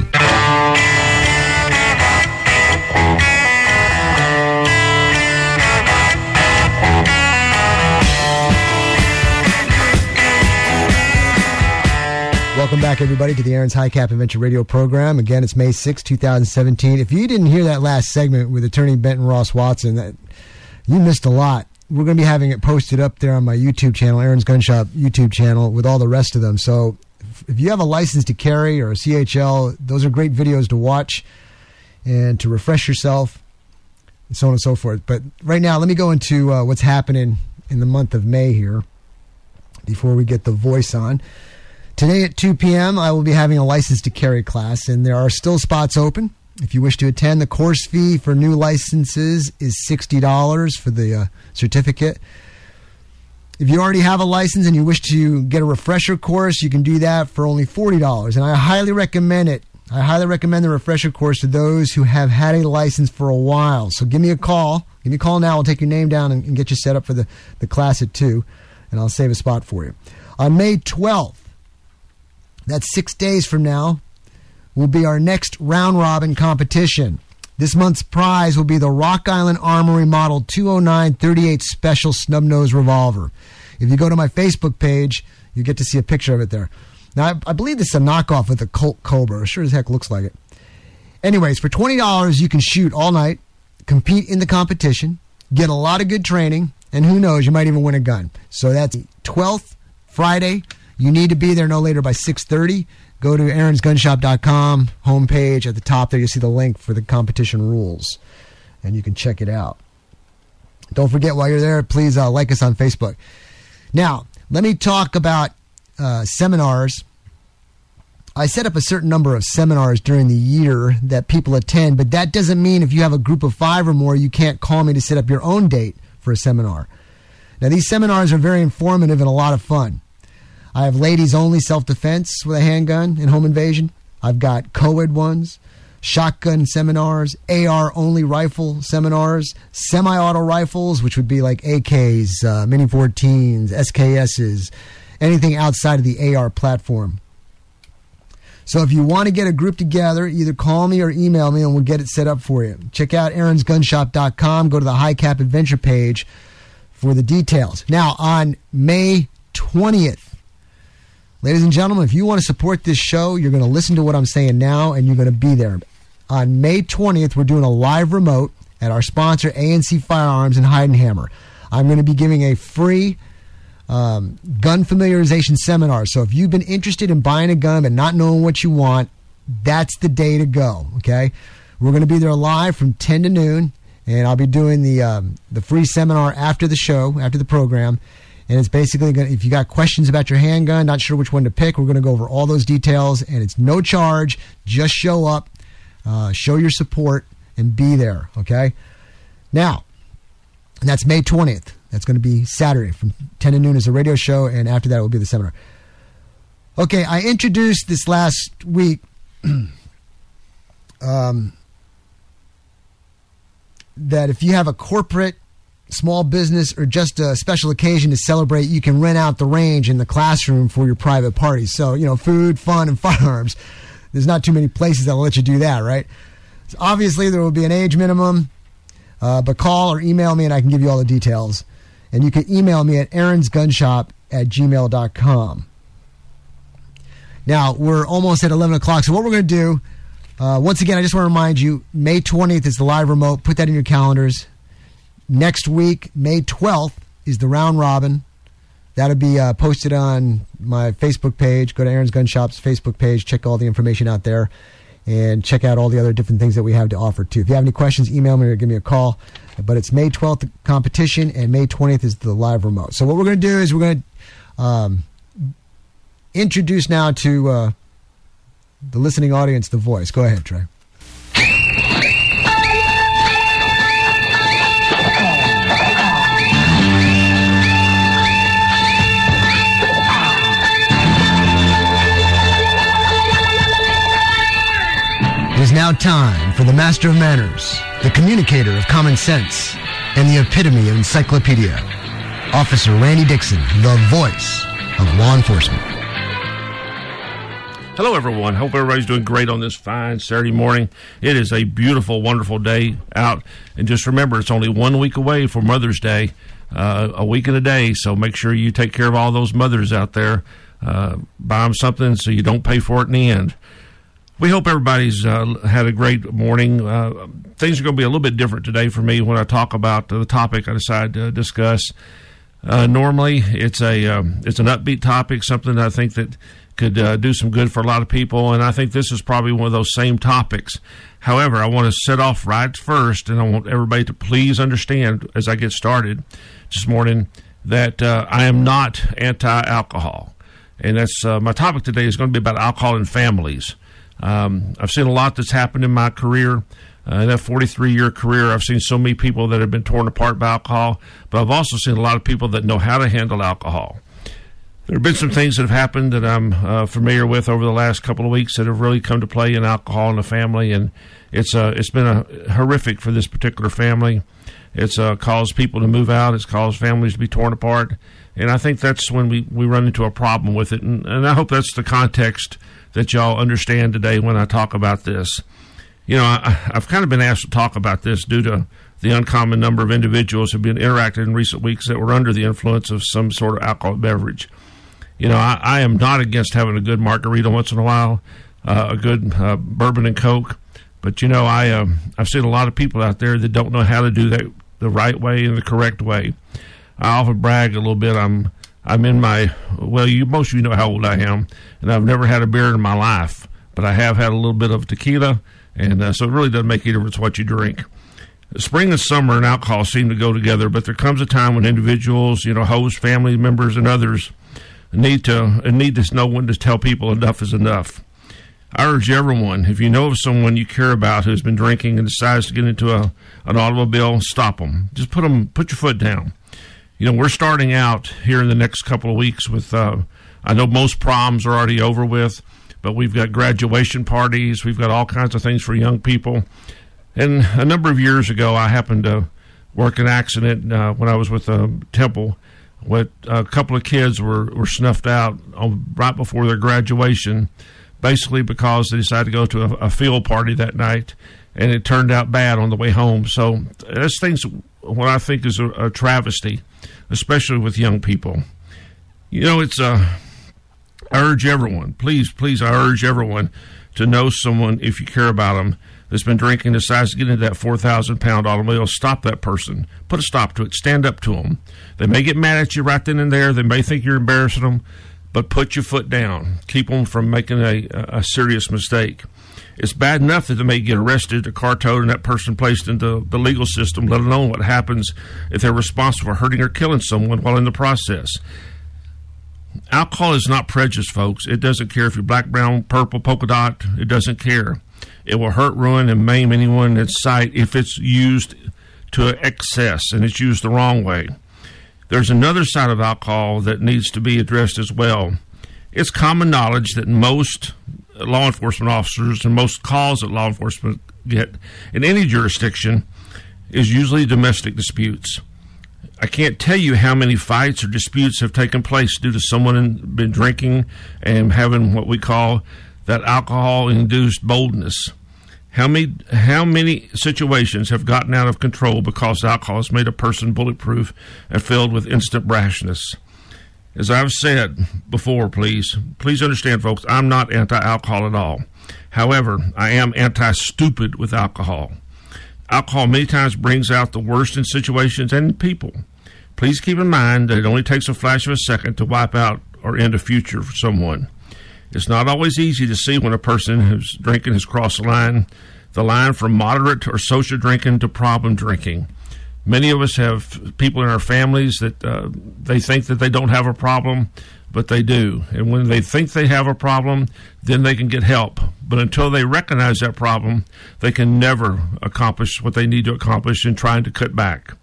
Welcome back, everybody, to the Aaron's High Cap Adventure Radio program. Again, it's May 6, 2017. If you didn't hear that last segment with attorney Benton Ross Watson, you missed a lot. We're going to be having it posted up there on my YouTube channel, Aaron's Gun Shop YouTube channel, with all the rest of them. So if you have a license to carry or a CHL, those are great videos to watch and to refresh yourself, and so on and so forth. But right now, let me go into what's happening in the month of May here before we get the voice on. Today at 2 p.m., I will be having a license to carry class, and there are still spots open. If you wish to attend, the course fee for new licenses is $60 for the certificate. If you already have a license and you wish to get a refresher course, you can do that for only $40, and I highly recommend it. I highly recommend the refresher course to those who have had a license for a while. So give me a call. Give me a call now. I'll take your name down and get you set up for the class at 2, and I'll save a spot for you. On May 12th, that's 6 days from now, will be our next round-robin competition. This month's prize will be the Rock Island Armory Model 209-38 Special Snub-Nose Revolver. If you go to my Facebook page, you get to see a picture of it there. Now, I believe this is a knockoff of the Colt Cobra. It sure as heck looks like it. Anyways, for $20, you can shoot all night, compete in the competition, get a lot of good training, and who knows, you might even win a gun. So that's 12th, Friday. You need to be there no later by 6:30. Go to aaronsgunshop.com homepage. At the top there, you'll see the link for the competition rules, and you can check it out. Don't forget, while you're there, please like us on Facebook. Now, let me talk about seminars. I set up a certain number of seminars during the year that people attend, but that doesn't mean if you have a group of 5 or more, you can't call me to set up your own date for a seminar. Now, these seminars are very informative and a lot of fun. I have ladies-only self-defense with a handgun and home invasion. I've got co-ed ones, shotgun seminars, AR-only rifle seminars, semi-auto rifles, which would be like AKs, Mini-14s, SKSs, anything outside of the AR platform. So if you want to get a group together, either call me or email me and we'll get it set up for you. Check out aaronsgunshop.com. Go to the High Cap Adventure page for the details. Now, on May 20th, ladies and gentlemen, if you want to support this show, you're going to listen to what I'm saying now and you're going to be there. On May 20th, we're doing a live remote at our sponsor, ANC Firearms in Heidenhammer. I'm going to be giving a free gun familiarization seminar. So if you've been interested in buying a gun but not knowing what you want, that's the day to go. Okay, we're going to be there live from 10 to noon, and I'll be doing the free seminar after the show, after the program. And it's basically going to, if you got questions about your handgun, not sure which one to pick, we're going to go over all those details, and it's no charge. Just show up, show your support, and be there. Okay, now, and that's May 20th. That's going to be Saturday from 10 to noon is a radio show, and after that will be the seminar. Okay, I introduced this last week that if you have a corporate, small business, or just a special occasion to celebrate, you can rent out the range in the classroom for your private parties. So, food, fun, and firearms. There's not too many places that will let you do that, right? So obviously, there will be an age minimum, but call or email me and I can give you all the details. And you can email me at aaronsgunshop@gmail.com. Now, we're almost at 11 o'clock. So what we're going to do, once again, I just want to remind you, May 20th is the live remote. Put that in your calendars. Next week, May 12th, is the round robin. That'll be posted on my Facebook page. Go to Aaron's Gun Shop's Facebook page. Check all the information out there. And check out all the other different things that we have to offer, too. If you have any questions, email me or give me a call. But it's May 12th, the competition, and May 20th is the live remote. So what we're going to do is we're going to introduce now to the listening audience the voice. Go ahead, Trey. It is now time for the master of manners, the communicator of common sense, and the epitome of encyclopedia, Officer Randy Dixon, the voice of law enforcement. Hello, everyone. Hope everybody's doing great on this fine Saturday morning. It is a beautiful, wonderful day out. And just remember, it's only 1 week away for Mother's Day, a week and a day. So make sure you take care of all those mothers out there. Buy them something so you don't pay for it in the end. We hope everybody's had a great morning. Things are going to be a little bit different today for me when I talk about the topic I decided to discuss. Normally, it's an upbeat topic, something I think that could do some good for a lot of people, and I think this is probably one of those same topics. However, I want to set off right first, and I want everybody to please understand as I get started this morning that I am not anti-alcohol, and that's my topic today is going to be about alcohol in families. I've seen a lot that's happened in my career. In that 43-year career, I've seen so many people that have been torn apart by alcohol, but I've also seen a lot of people that know how to handle alcohol. There have been some things that have happened that I'm familiar with over the last couple of weeks that have really come to play in alcohol in the family, and it's been horrific for this particular family. It's caused people to move out. It's caused families to be torn apart, and I think that's when we run into a problem with it, and I hope that's the context that y'all understand today when I talk about this. You know, I've kind of been asked to talk about this due to the uncommon number of individuals who have been interacted in recent weeks that were under the influence of some sort of alcoholic beverage. You know, I am not against having a good margarita once in a while, a good bourbon and Coke, but you know, I've seen a lot of people out there that don't know how to do that the right way and the correct way. I often brag a little bit. I'm in my, well, most of you know how old I am, and I've never had a beer in my life, but I have had a little bit of tequila, and so it really doesn't make any difference what you drink. Spring and summer and alcohol seem to go together, but there comes a time when individuals, you know, hosts, family members, and others need to know when to tell people enough is enough. I urge everyone, if you know of someone you care about who's been drinking and decides to get into an automobile, stop them. Just put your foot down. You know, we're starting out here in the next couple of weeks with, I know most proms are already over with, but we've got graduation parties. We've got all kinds of things for young people. And a number of years ago, I happened to work an accident when I was with Temple. A couple of kids were snuffed out right before their graduation, basically because they decided to go to a field party that night, and it turned out bad on the way home. So that's things what I think is a travesty, especially with young people. It's I urge everyone, please, I urge everyone to know someone, if you care about them, that's been drinking, decides to get into that 4,000-pound automobile. Stop that person. Put a stop to it. Stand up to them. They may get mad at you right then and there. They may think you're embarrassing them, but put your foot down. Keep them from making a serious mistake. It's bad enough that they may get arrested, a car towed, and that person placed into the legal system, let alone what happens if they're responsible for hurting or killing someone while in the process. Alcohol is not prejudice, folks. It doesn't care if you're black, brown, purple, polka dot. It doesn't care. It will hurt, ruin, and maim anyone in its sight if it's used to excess and it's used the wrong way. There's another side of alcohol that needs to be addressed as well. It's common knowledge that most law enforcement officers and most calls that law enforcement get in any jurisdiction is usually domestic disputes. I can't tell you how many fights or disputes have taken place due to someone been drinking and having what we call that alcohol-induced boldness. How many situations have gotten out of control because alcohol has made a person bulletproof and filled with instant brashness? As I've said before, please understand, folks, I'm not anti-alcohol at all. However, I am anti-stupid with alcohol. Alcohol many times brings out the worst in situations and in people. Please keep in mind that it only takes a flash of a second to wipe out or end a future for someone. It's not always easy to see when a person who's drinking has crossed the line from moderate or social drinking to problem drinking. Many of us have people in our families that they think that they don't have a problem, but they do. And when they think they have a problem, then they can get help. But until they recognize that problem, they can never accomplish what they need to accomplish in trying to cut back.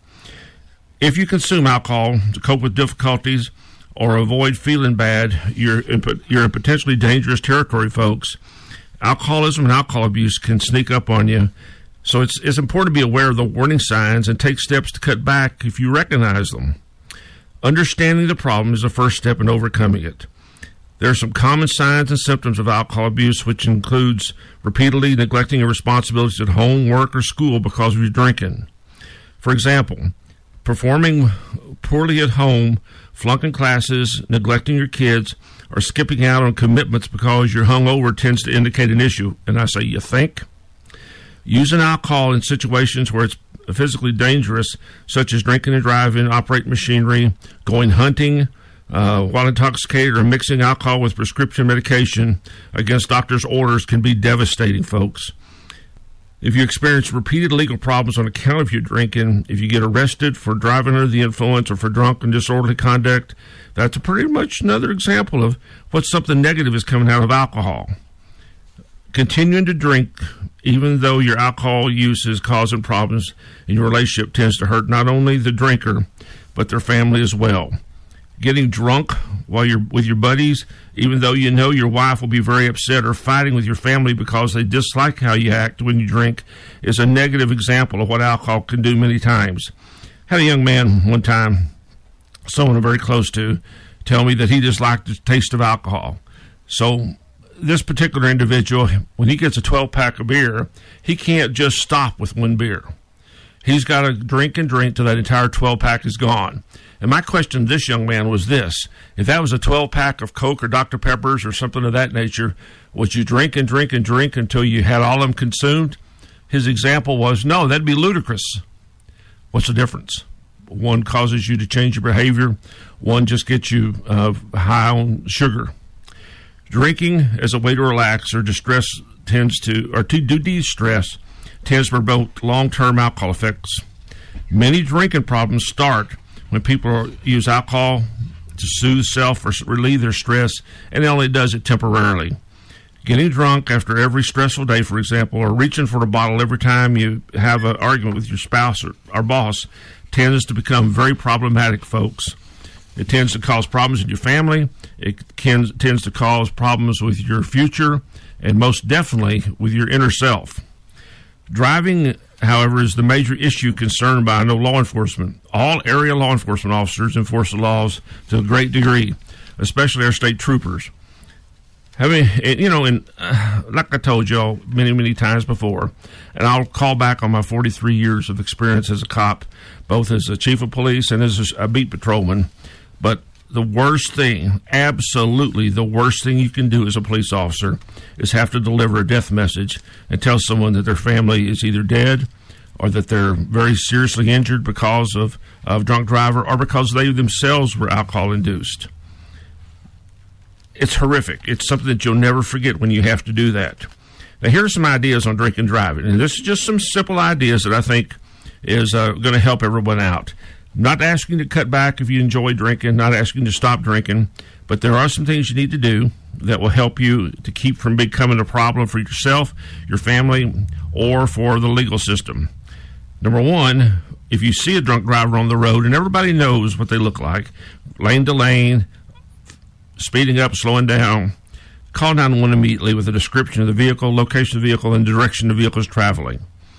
If you consume alcohol to cope with difficulties or avoid feeling bad, you're in potentially dangerous territory, folks. Alcoholism and alcohol abuse can sneak up on you. So it's important to be aware of the warning signs and take steps to cut back if you recognize them. Understanding the problem is the first step in overcoming it. There are some common signs and symptoms of alcohol abuse, which includes repeatedly neglecting your responsibilities at home, work, or school because of your drinking. For example, performing poorly at home, flunking classes, neglecting your kids, or skipping out on commitments because you're hungover tends to indicate an issue. And I say, you think? Using alcohol in situations where it's physically dangerous, such as drinking and driving, operating machinery, going hunting while intoxicated, or mixing alcohol with prescription medication against doctor's orders can be devastating, folks. If you experience repeated legal problems on account of your drinking, if you get arrested for driving under the influence or for drunk and disorderly conduct, that's pretty much another example of what something negative is coming out of alcohol. Continuing to drink, even though your alcohol use is causing problems in your relationship, tends to hurt not only the drinker, but their family as well. Getting drunk while you're with your buddies, even though you know your wife will be very upset, or fighting with your family because they dislike how you act when you drink, is a negative example of what alcohol can do many times. I had a young man one time, someone I'm very close to, tell me that he disliked the taste of alcohol. So this particular individual, when he gets a 12-pack of beer, he can't just stop with one beer. He's got to drink and drink till that entire 12-pack is gone. And my question to this young man was this: if that was a 12-pack of Coke or Dr. Peppers or something of that nature, would you drink and drink and drink until you had all of them consumed? His example was, no, that'd be ludicrous. What's the difference? One causes you to change your behavior. One just gets you high on sugar. Drinking as a way to relax or de-stress tends to promote long-term alcohol effects. Many drinking problems start when people use alcohol to soothe self or relieve their stress, and it only does it temporarily. Getting drunk after every stressful day, for example, or reaching for a bottle every time you have an argument with your spouse or boss tends to become very problematic, folks. It tends to cause problems in your family. It tends to cause problems with your future, and most definitely with your inner self. Driving however, is the major issue concerned by, I know, law enforcement. All area law enforcement officers enforce the laws to a great degree, especially our state troopers. Like I told y'all many times before, and I'll call back on my 43 years of experience as a cop, both as a chief of police and as a beat patrolman. But the worst thing, absolutely the worst thing you can do as a police officer is have to deliver a death message and tell someone that their family is either dead or that they're very seriously injured because of drunk driver or because they themselves were alcohol-induced. It's horrific. It's something that you'll never forget when you have to do that. Now, here are some ideas on drink and driving. And this is just some simple ideas that I think is going to help everyone out. I'm not asking you to cut back if you enjoy drinking, not asking you to stop drinking, but there are some things you need to do that will help you to keep from becoming a problem for yourself, your family, or for the legal system. Number one, if you see a drunk driver on the road, and everybody knows what they look like, lane to lane, speeding up, slowing down, call 911 immediately with a description of the vehicle, location of the vehicle, and direction the vehicle is traveling.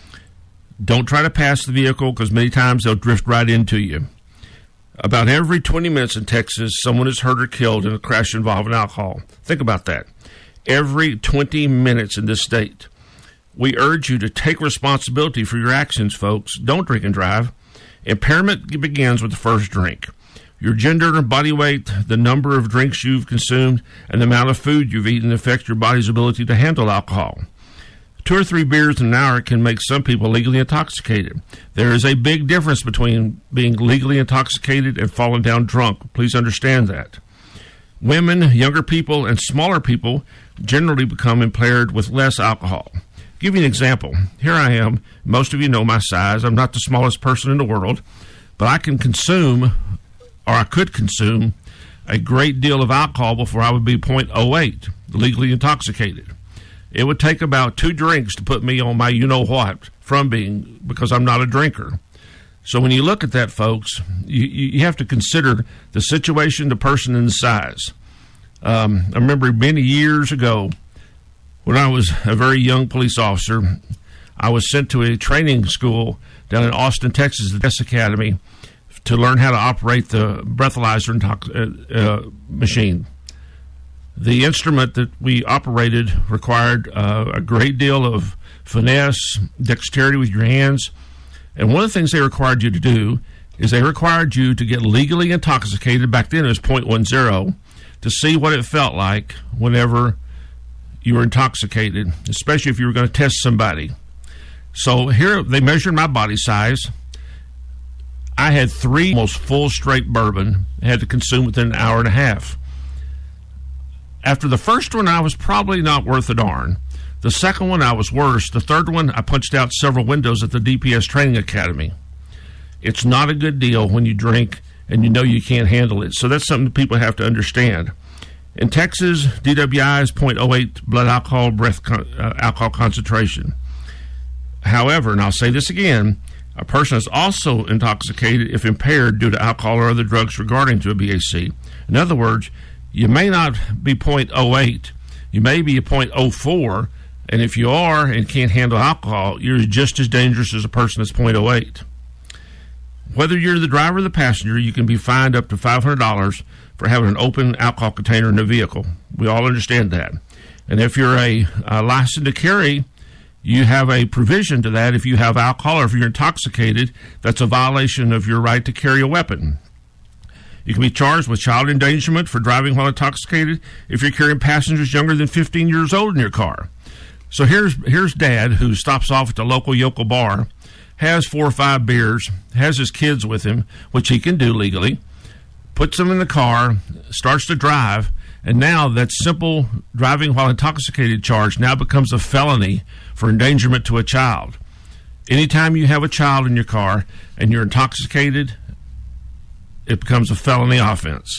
Don't try to pass the vehicle because many times they'll drift right into you. About every 20 minutes in Texas, someone is hurt or killed in a crash involving alcohol. Think about that. Every 20 minutes in this state. We urge you to take responsibility for your actions, folks. Don't drink and drive. Impairment begins with the first drink. Your gender and body weight, the number of drinks you've consumed, and the amount of food you've eaten affect your body's ability to handle alcohol. 2 or 3 beers in an hour can make some people legally intoxicated. There is a big difference between being legally intoxicated and falling down drunk. Please understand that. Women, younger people, and smaller people generally become impaired with less alcohol. I'll give you an example. Here I am. Most of you know my size. I'm not the smallest person in the world, but I can consume, or I could consume, a great deal of alcohol before I would be 0.08, legally intoxicated. It would take about 2 drinks to put me on my you-know-what because I'm not a drinker. So when you look at that, folks, you have to consider the situation, the person, and the size. I remember many years ago when I was a very young police officer, I was sent to a training school down in Austin, Texas, the Test Academy, to learn how to operate the breathalyzer machine. The instrument that we operated required a great deal of finesse, dexterity with your hands. And one of the things they required you to do is they required you to get legally intoxicated, back then it was 0.10, to see what it felt like whenever you were intoxicated, especially if you were going to test somebody. So here they measured my body size. I had 3 almost full straight bourbon I had to consume within an hour and a half. After the first one, I was probably not worth a darn. The second one, I was worse. The third one, I punched out several windows at the DPS Training Academy. It's not a good deal when you drink and you know you can't handle it. So that's something that people have to understand. In Texas, DWI is 0.08 blood alcohol alcohol concentration. However, and I'll say this again, a person is also intoxicated if impaired due to alcohol or other drugs regarding to a BAC. In other words, you may not be 0.08, you may be a 0.04, and if you are and can't handle alcohol, you're just as dangerous as a person that's 0.08. Whether you're the driver or the passenger, you can be fined up to $500 for having an open alcohol container in a vehicle. We all understand that. And if you're a license to carry, you have a provision to that. If you have alcohol or if you're intoxicated, that's a violation of your right to carry a weapon. You can be charged with child endangerment for driving while intoxicated if you're carrying passengers younger than 15 years old in your car. So here's Dad, who stops off at the local yokel bar, has 4 or 5 beers, has his kids with him, which he can do legally, puts them in the car, starts to drive, and now that simple driving while intoxicated charge now becomes a felony for endangerment to a child. Anytime you have a child in your car and you're intoxicated, it becomes a felony offense.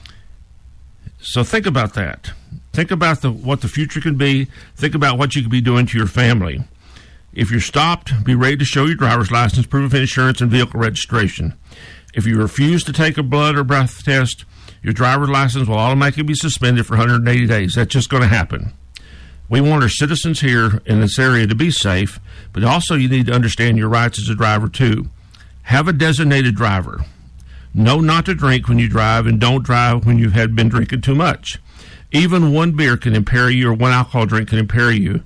So think about that. Think about what the future can be. Think about what you could be doing to your family. If you're stopped, be ready to show your driver's license, proof of insurance, and vehicle registration. If you refuse to take a blood or breath test, your driver's license will automatically be suspended for 180 days. That's just going to happen. We want our citizens here in this area to be safe, but also you need to understand your rights as a driver too. Have a designated driver. Know not to drink when you drive, and don't drive when you have been drinking too much. Even one beer can impair you, or one alcohol drink can impair you.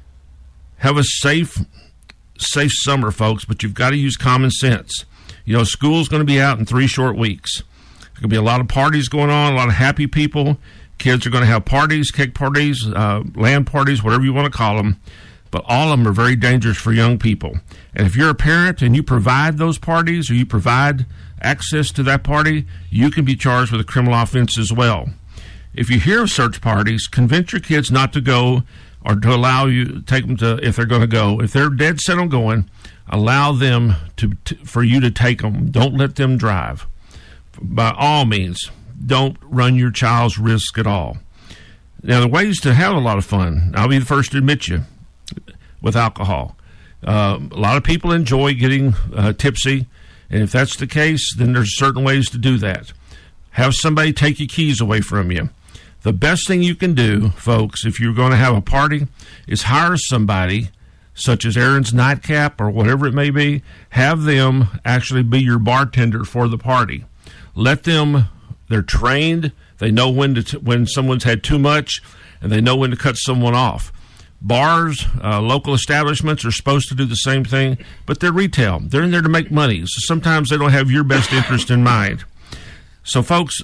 Have a safe summer, folks, but you've got to use common sense. You know, school's going to be out in 3 short weeks. There's going to be a lot of parties going on, a lot of happy people. Kids are going to have parties, cake parties, land parties, whatever you want to call them. But all of them are very dangerous for young people. And if you're a parent and you provide those parties, or you provide access to that party, you can be charged with a criminal offense as well. If you hear of search parties, convince your kids not to go, or to allow you, take them to, if they're going to go. If they're dead set on going, allow them for you to take them. Don't let them drive. By all means, don't run your child's risk at all. Now, the ways to have a lot of fun, I'll be the first to admit you, with alcohol. A lot of people enjoy getting tipsy, and if that's the case, then there's certain ways to do that. Have somebody take your keys away from you. The best thing you can do, folks, if you're going to have a party, is hire somebody, such as Aaron's Nightcap or whatever it may be. Have them actually be your bartender for the party. Let them, they're trained, they know when someone's had too much, and they know when to cut someone off. Bars, local establishments are supposed to do the same thing, but they're retail. They're in there to make money, so sometimes they don't have your best interest in mind. So, folks,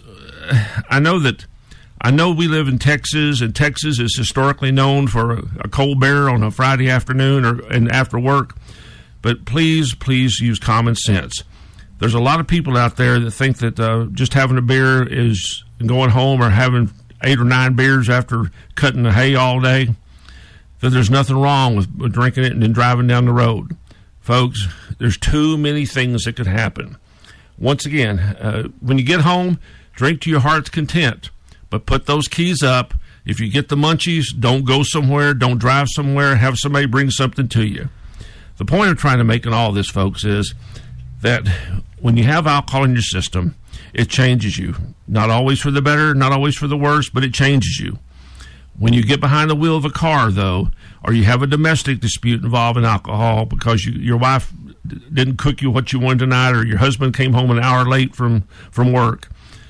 I know we live in Texas, and Texas is historically known for a cold beer on a Friday afternoon and after work. But please use common sense. There's a lot of people out there that think that just having a beer is going home, or having 8 or 9 beers after cutting the hay all day, that there's nothing wrong with drinking it and then driving down the road. Folks, there's too many things that could happen. Once again, when you get home, drink to your heart's content. But put those keys up. If you get the munchies, don't go somewhere, don't drive somewhere, have somebody bring something to you. The point I'm trying to make in all this, folks, is that when you have alcohol in your system, it changes you. Not always for the better, not always for the worse, but it changes you. When you get behind the wheel of a car, though, or you have a domestic dispute involving alcohol because your wife didn't cook you what you wanted tonight, or your husband came home an hour late from work,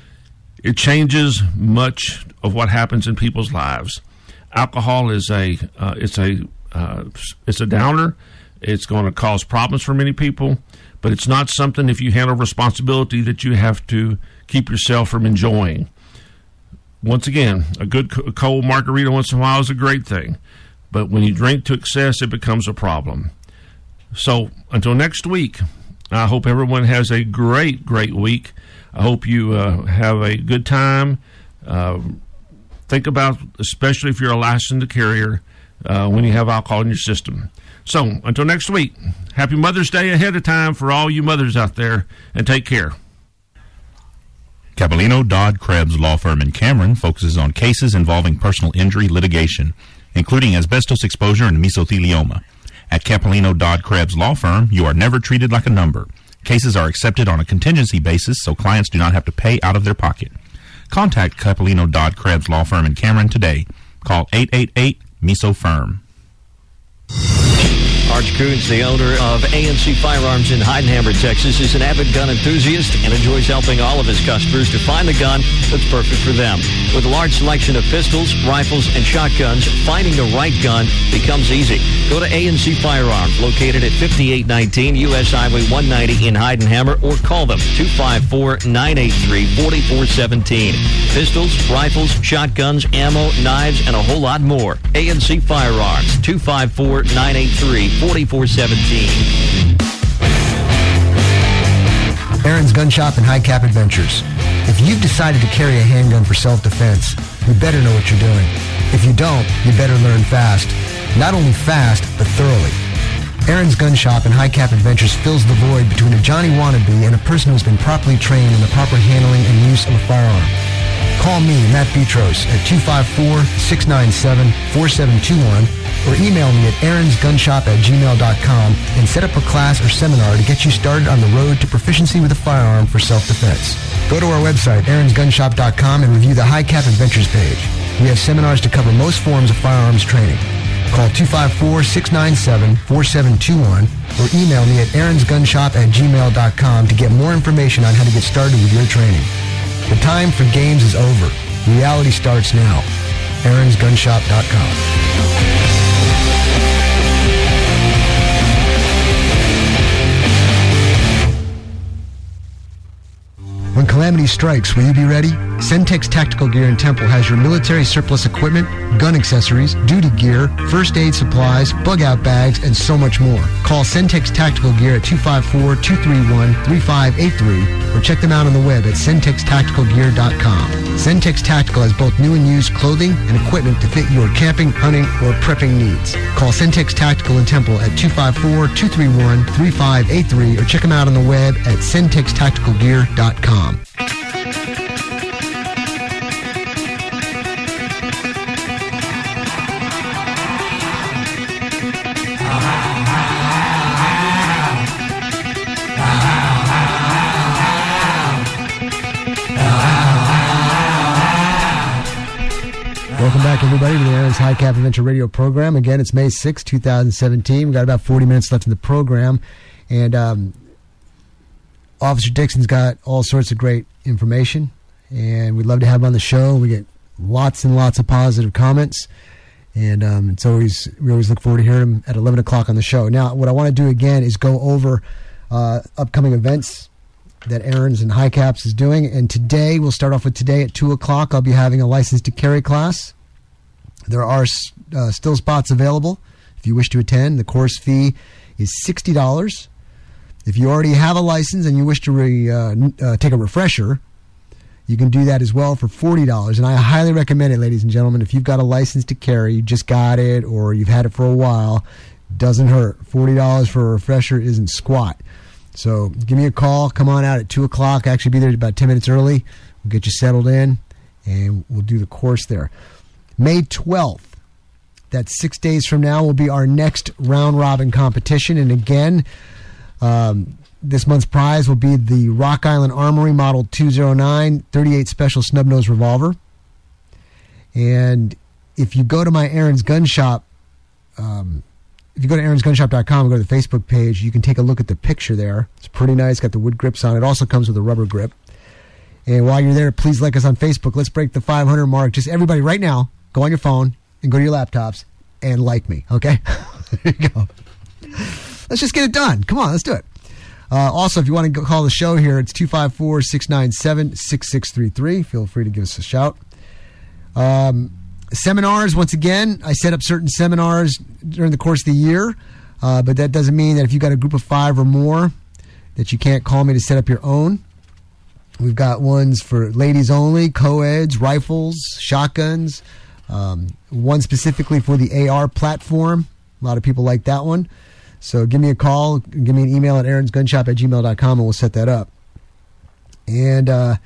it changes much of what happens in people's lives. Alcohol is it's a downer. It's going to cause problems for many people, but it's not something, if you handle responsibility, that you have to keep yourself from enjoying. Once again, a good cold margarita once in a while is a great thing, but when you drink to excess, it becomes a problem. So until next week, I hope everyone has a great week. I hope you have a good time. Think about, especially if you're a licensed carrier, when you have alcohol in your system. So, until next week, happy Mother's Day ahead of time for all you mothers out there, and take care. Capellino, Dodd, Krebs Law Firm in Cameron focuses on cases involving personal injury litigation, including asbestos exposure and mesothelioma. At Capellino, Dodd, Krebs Law Firm, you are never treated like a number. Cases are accepted on a contingency basis, so clients do not have to pay out of their pocket. Contact Capellino, Dodd, Krebs Law Firm in Cameron today. Call 888-MESO-FIRM. Arch Coons, the owner of ANC Firearms in Heidenhammer, Texas, is an avid gun enthusiast and enjoys helping all of his customers to find the gun that's perfect for them. With a large selection of pistols, rifles, and shotguns, finding the right gun becomes easy. Go to ANC Firearms, located at 5819 U.S. Highway 190 in Heidenhammer, or call them 254-983-4417. Pistols, rifles, shotguns, ammo, knives, and a whole lot more. ANC Firearms, 254-983-4417. Aaron's Gun Shop and High Cap Adventures. If you've decided to carry a handgun for self-defense, you better know what you're doing. If you don't, you better learn fast. Not only fast, but thoroughly. Aaron's Gun Shop and High Cap Adventures fills the void between a Johnny wannabe and a person who's been properly trained in the proper handling and use of a firearm. Call me, Matt Petros, at 254-697-4721, or email me at aaronsgunshop@gmail.com and set up a class or seminar to get you started on the road to proficiency with a firearm for self-defense. Go to our website, aaronsgunshop.com, and review the High Cap Adventures page. We have seminars to cover most forms of firearms training. Call 254-697-4721 or email me at aaronsgunshop@gmail.com to get more information on how to get started with your training. The time for games is over. Reality starts now. aaronsgunshop.com. When calamity strikes, will you be ready? Centex Tactical Gear in Temple has your military surplus equipment, gun accessories, duty gear, first aid supplies, bug-out bags, and so much more. Call Centex Tactical Gear at 254-231-3583 or check them out on the web at centextacticalgear.com. Centex Tactical has both new and used clothing and equipment to fit your camping, hunting, or prepping needs. Call Centex Tactical in Temple at 254-231-3583 or check them out on the web at centextacticalgear.com. Welcome back, everybody, to the Aaron's High Cap Adventure Radio program. Again, it's May 6, 2017. We've got about 40 minutes left in the program. And Officer Dixon's got all sorts of great information. And we'd love to have him on the show. We get lots and lots of positive comments. And we always look forward to hearing him at 11 o'clock on the show. Now, what I want to do again is go over upcoming events that Aaron's and High Caps is doing. And today, we'll start off with today at 2 o'clock. I'll be having a license to carry class. There are still spots available if you wish to attend. The course fee is $60. If you already have a license and you wish to take a refresher, you can do that as well for $40. And I highly recommend it, ladies and gentlemen. If you've got a license to carry, you just got it, or you've had it for a while, doesn't hurt. $40 for a refresher isn't squat. So give me a call. Come on out at 2 o'clock. Actually, be there about 10 minutes early. We'll get you settled in, and we'll do the course there. May 12th, that's 6 days from now, will be our next round-robin competition. And again, this month's prize will be the Rock Island Armory Model 209 38 Special Snub-Nose Revolver. And if you go to my Aaron's Gun Shop, if you go to aaronsgunshop.com and go to the Facebook page, you can take a look at the picture there. It's pretty nice. Got the wood grips on it. Also comes with a rubber grip. And while you're there, please like us on Facebook. Let's break the 500 mark. Just everybody right now, go on your phone and go to your laptops and like me, okay? There you go. Let's just get it done. Come on, let's do it. Also, if you want to call the show here, it's 254-697-6633. Feel free to give us a shout. Seminars, once again, I set up certain seminars during the course of the year, but that doesn't mean that if you've got a group of 5 or more that you can't call me to set up your own. We've got ones for ladies only, co-eds, rifles, shotguns, one specifically for the AR platform. A lot of people like that one. So give me a call, give me an email at aaronsgunshop@gmail.com, and we'll set that up. And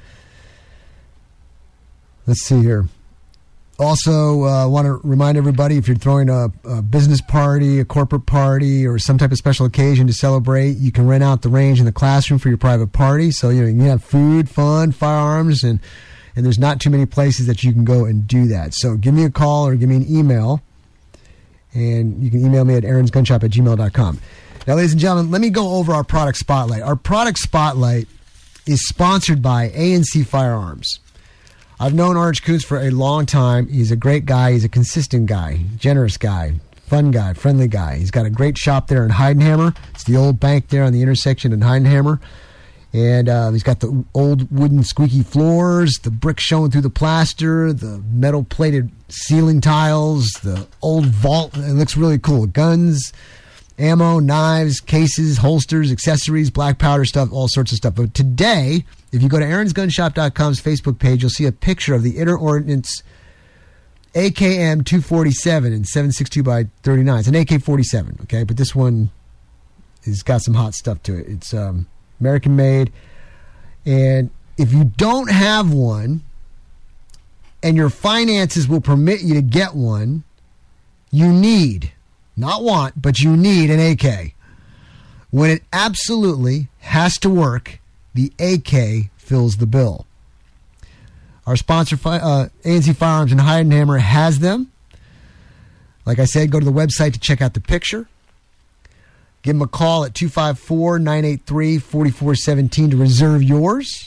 let's see here. Also, I want to remind everybody, if you're throwing a business party, a corporate party, or some type of special occasion to celebrate, you can rent out the range in the classroom for your private party. So you can have food, fun, firearms, and there's not too many places that you can go and do that. So give me a call or give me an email, and you can email me at aaronsgunshop@gmail.com. Now, ladies and gentlemen, let me go over our product spotlight. Our product spotlight is sponsored by A&C Firearms. I've known Orange Coons for a long time. He's a great guy. He's a consistent guy, generous guy, fun guy, friendly guy. He's got a great shop there in Heidenhammer. It's the old bank there on the intersection in Heidenhammer. And he's got the old wooden squeaky floors, the brick showing through the plaster, the metal-plated ceiling tiles, the old vault. It looks really cool. Guns, ammo, knives, cases, holsters, accessories, black powder stuff, all sorts of stuff. But today, if you go to aaronsgunshop.com's Facebook page, you'll see a picture of the Inter Ordnance AKM 247 and 7.62x39. It's an AK-47, okay? But this one has got some hot stuff to it. It's American made. And if you don't have one and your finances will permit you to get one, you need, not want, but you need an AK. When it absolutely has to work, the AK fills the bill. Our sponsor, ANC Firearms in Heidenhammer, has them. Like I said, go to the website to check out the picture. Give them a call at 254-983-4417 to reserve yours.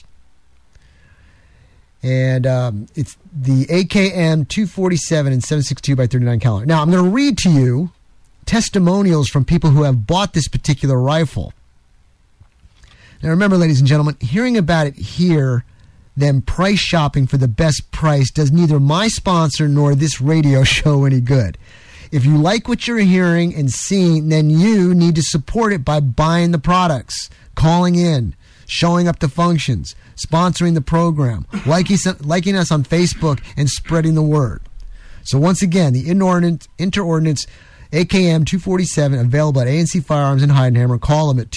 And it's the AKM 247 and 7.62 by 39 caliber. Now, I'm going to read to you testimonials from people who have bought this particular rifle. Now, remember, ladies and gentlemen, hearing about it here, them price shopping for the best price, does neither my sponsor nor this radio show any good. If you like what you're hearing and seeing, then you need to support it by buying the products, calling in, showing up to functions, sponsoring the program, liking us on Facebook, and spreading the word. So once again, the Interordnance AKM 247, available at ANC Firearms in Heidenhammer. Call them at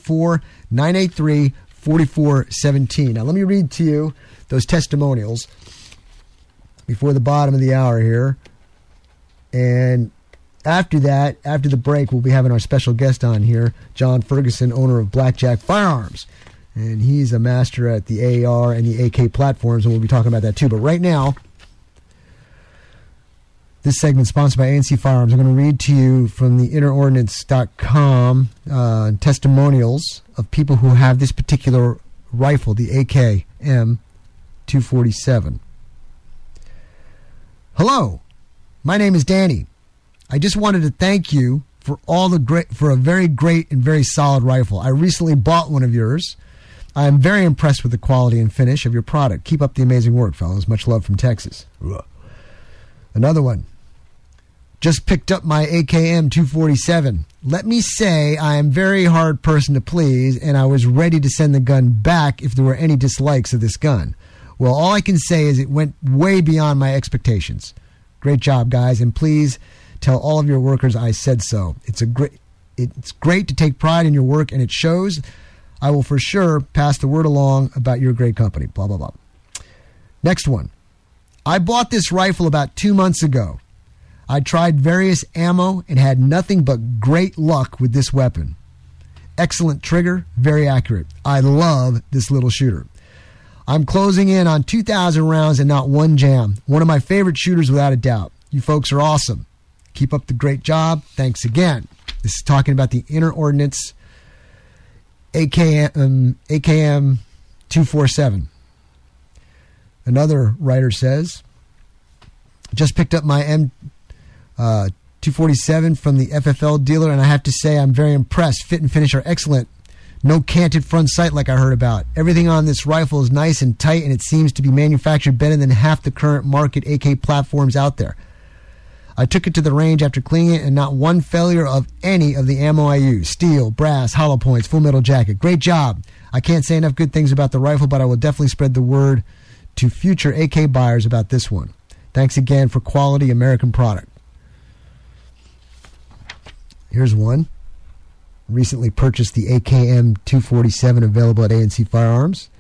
254-983-4417. Now let me read to you those testimonials before the bottom of the hour here. And after that, after the break, we'll be having our special guest on here, John Ferguson, owner of Blackjack Firearms. And he's a master at the AR and the AK platforms, and we'll be talking about that too. But right now, this segment is sponsored by ANC Firearms. I'm going to read to you from the interordnance.com testimonials of people who have this particular rifle, the AKM 247. Hello. My name is Danny. I just wanted to thank you for a very great and very solid rifle. I recently bought one of yours. I am very impressed with the quality and finish of your product. Keep up the amazing work, fellas. Much love from Texas. Another one. Just picked up my AKM 247. Let me say I am a very hard person to please, and I was ready to send the gun back if there were any dislikes of this gun. Well, all I can say is it went way beyond my expectations. Great job, guys, and please tell all of your workers I said so. It's great to take pride in your work, and it shows. I will for sure pass the word along about your great company. Blah, blah, blah. Next one. I bought this rifle about 2 months ago. I tried various ammo and had nothing but great luck with this weapon. Excellent trigger, very accurate. I love this little shooter. I'm closing in on 2,000 rounds and not one jam. One of my favorite shooters without a doubt. You folks are awesome. Keep up the great job. Thanks again. This is talking about the Interordnance AKM 247. Another writer says, just picked up my M247 from the FFL dealer, and I have to say I'm very impressed. Fit and finish are excellent. No canted front sight like I heard about. Everything on this rifle is nice and tight, and it seems to be manufactured better than half the current market AK platforms out there. I took it to the range after cleaning it, and not one failure of any of the ammo I used. Steel, brass, hollow points, full metal jacket. Great job. I can't say enough good things about the rifle, but I will definitely spread the word to future AK buyers about this one. Thanks again for quality American product. Here's one. Recently purchased the AKM 247, available at ANC Firearms.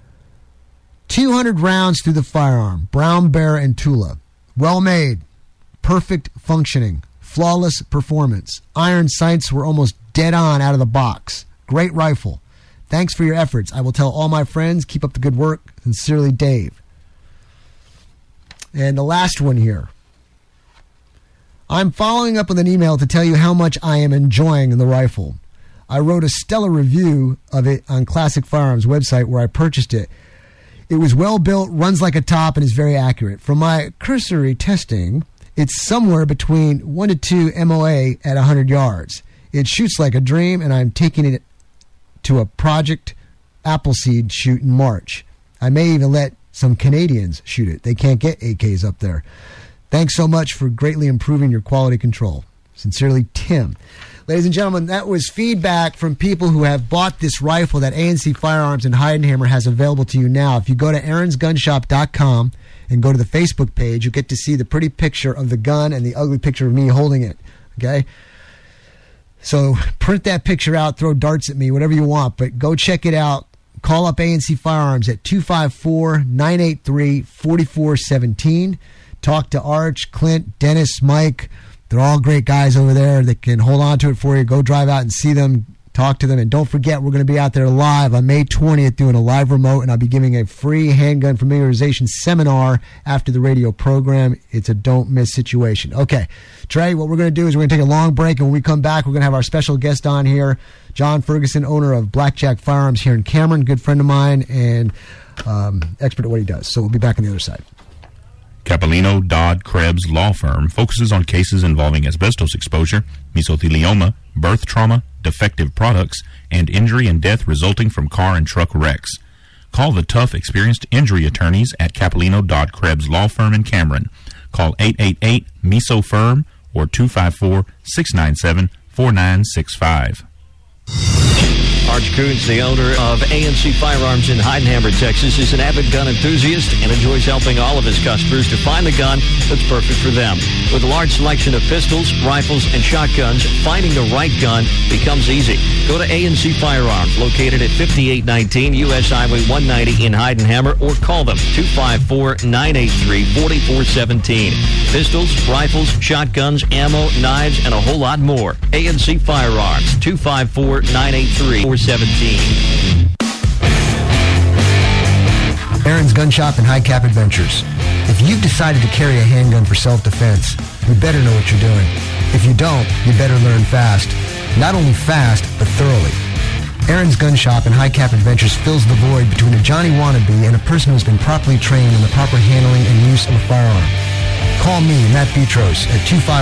200 rounds through the firearm. Brown Bear and Tula. Well made. Perfect functioning. Flawless performance. Iron sights were almost dead on out of the box. Great rifle. Thanks for your efforts. I will tell all my friends. Keep up the good work. Sincerely, Dave. And the last one here. I'm following up with an email to tell you how much I am enjoying the rifle. I wrote a stellar review of it on Classic Firearms website where I purchased it. It was well built, runs like a top, and is very accurate. From my cursory testing, it's somewhere between 1 to 2 MOA at 100 yards. It shoots like a dream, and I'm taking it to a Project Appleseed shoot in March. I may even let some Canadians shoot it. They can't get AKs up there. Thanks so much for greatly improving your quality control. Sincerely, Tim. Ladies and gentlemen, that was feedback from people who have bought this rifle that ANC Firearms in Heidenhammer has available to you now. If you go to aaronsgunshop.com and go to the Facebook page, you'll get to see the pretty picture of the gun and the ugly picture of me holding it. Okay? So print that picture out, throw darts at me, whatever you want, but go check it out. Call up ANC Firearms at 254-983-4417. Talk to Arch, Clint, Dennis, Mike. They're all great guys over there. They can hold on to it for you. Go drive out and see them. Talk to them, and don't forget, we're going to be out there live on May 20th doing a live remote, and I'll be giving a free handgun familiarization seminar after the radio program. It's a don't miss situation. Okay, Trey, what we're going to do is we're going to take a long break, and when we come back, we're going to have our special guest on here, John Ferguson, owner of Blackjack Firearms here in Cameron, good friend of mine, and expert at what he does. So we'll be back on the other side. Capellino Dodd Krebs Law Firm focuses on cases involving asbestos exposure, mesothelioma, birth trauma, defective products, and injury and death resulting from car and truck wrecks. Call the tough, experienced injury attorneys at Capellino Dodd Krebs Law Firm in Cameron. Call 888-MESO-FIRM or 254-697-4965. Arch Coons, the owner of ANC Firearms in Heidenhammer, Texas, is an avid gun enthusiast and enjoys helping all of his customers to find the gun that's perfect for them. With a large selection of pistols, rifles, and shotguns, finding the right gun becomes easy. Go to ANC Firearms, located at 5819 U.S. Highway 190 in Heidenhammer, or call them 254-983-4417. Pistols, rifles, shotguns, ammo, knives, and a whole lot more. ANC Firearms, 254-983-4417. Aaron's Gun Shop and High Cap Adventures. If you've decided to carry a handgun for self-defense, you better know what you're doing. If you don't, you better learn fast. Not only fast, but thoroughly. Aaron's Gun Shop and High Cap Adventures fills the void between a Johnny wannabe and a person who's been properly trained in the proper handling and use of a firearm. Call me, Matt Petros, at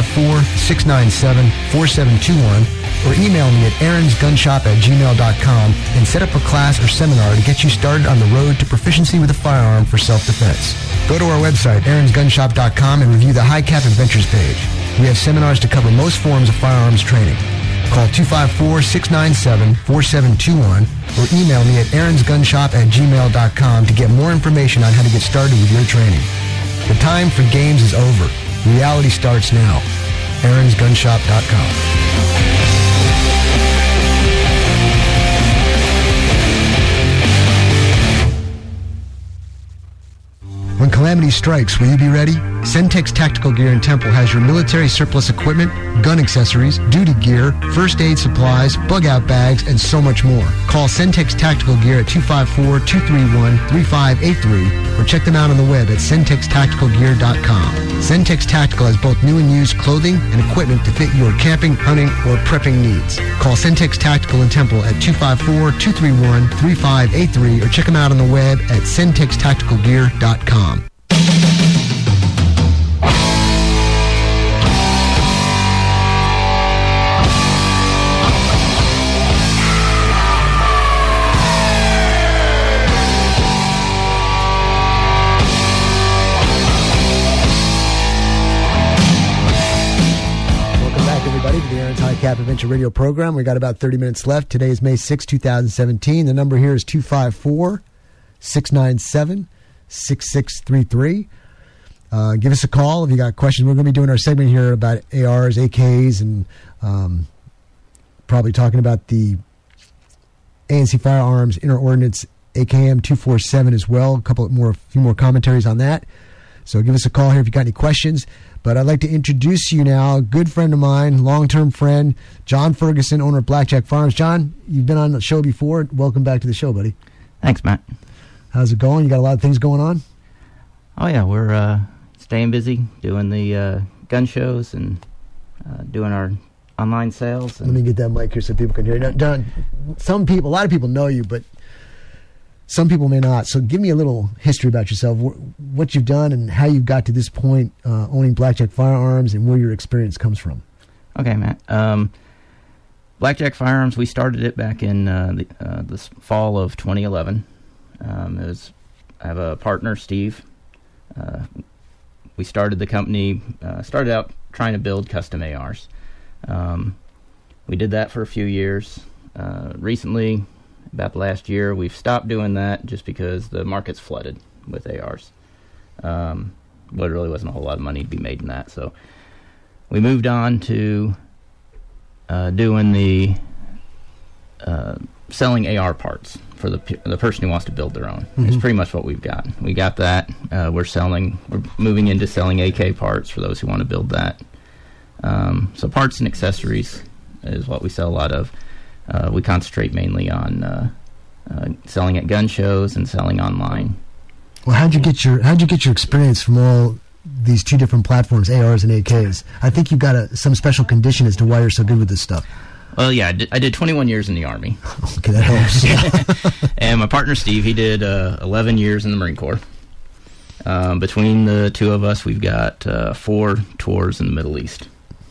254-697-4721 or email me at aaronsgunshop@gmail.com and set up a class or seminar to get you started on the road to proficiency with a firearm for self-defense. Go to our website, aaronsgunshop.com, and review the High Cap Adventures page. We have seminars to cover most forms of firearms training. Call 254-697-4721 or email me at aaronsgunshop@gmail.com to get more information on how to get started with your training. The time for games is over. Reality starts now. aaronsgunshop.com. When calamity strikes, will you be ready? Centex Tactical Gear in Temple has your military surplus equipment, gun accessories, duty gear, first aid supplies, bug-out bags, and so much more. Call Centex Tactical Gear at 254-231-3583 or check them out on the web at centextacticalgear.com. Centex Tactical has both new and used clothing and equipment to fit your camping, hunting, or prepping needs. Call Centex Tactical in Temple at 254-231-3583 or check them out on the web at centextacticalgear.com. High Cap Adventure Radio program. We got about 30 minutes left. Today is May 6, 2017. The number here is 254-697-6633. Give us a call if you got questions. We're going to be doing our segment here about ARs, AKs, and probably talking about the ANC Firearms Inner Ordinance AKM 247 as well. A few more commentaries on that. So give us a call here if you got any questions. But I'd like to introduce you now, a good friend of mine, long-term friend, John Ferguson, owner of Blackjack Firearms. John, you've been on the show before. Welcome back to the show, buddy. Thanks, Matt. How's it going? You got a lot of things going on? Oh, yeah. We're staying busy doing the gun shows and doing our online sales. Let me get that mic here so people can hear. Now, John, a lot of people know you, but some people may not. So give me a little history about yourself, what you've done and how you got to this point owning Blackjack Firearms and where your experience comes from. Okay, Matt. Blackjack Firearms, we started it back in this fall of 2011. I have a partner, Steve. We started the company, started out trying to build custom ARs. We did that for a few years. Recently, about the last year, we've stopped doing that just because the market's flooded with ARs. But really wasn't a whole lot of money to be made in that. So we moved on to doing the selling AR parts for the person who wants to build their own. Mm-hmm. It's pretty much what we've got. We got that. We're moving into selling AK parts for those who want to build that. So parts and accessories is what we sell a lot of. we concentrate mainly on selling at gun shows and selling online. Well, how'd you get your experience from all these two different platforms, ARs and AKs? I think you've got some special condition as to why you're so good with this stuff. Well, yeah, I did 21 years in the Army. Okay, that helps. Yeah. And my partner Steve, he did 11 years in the Marine Corps. Between the two of us, we've got 4 tours in the Middle East.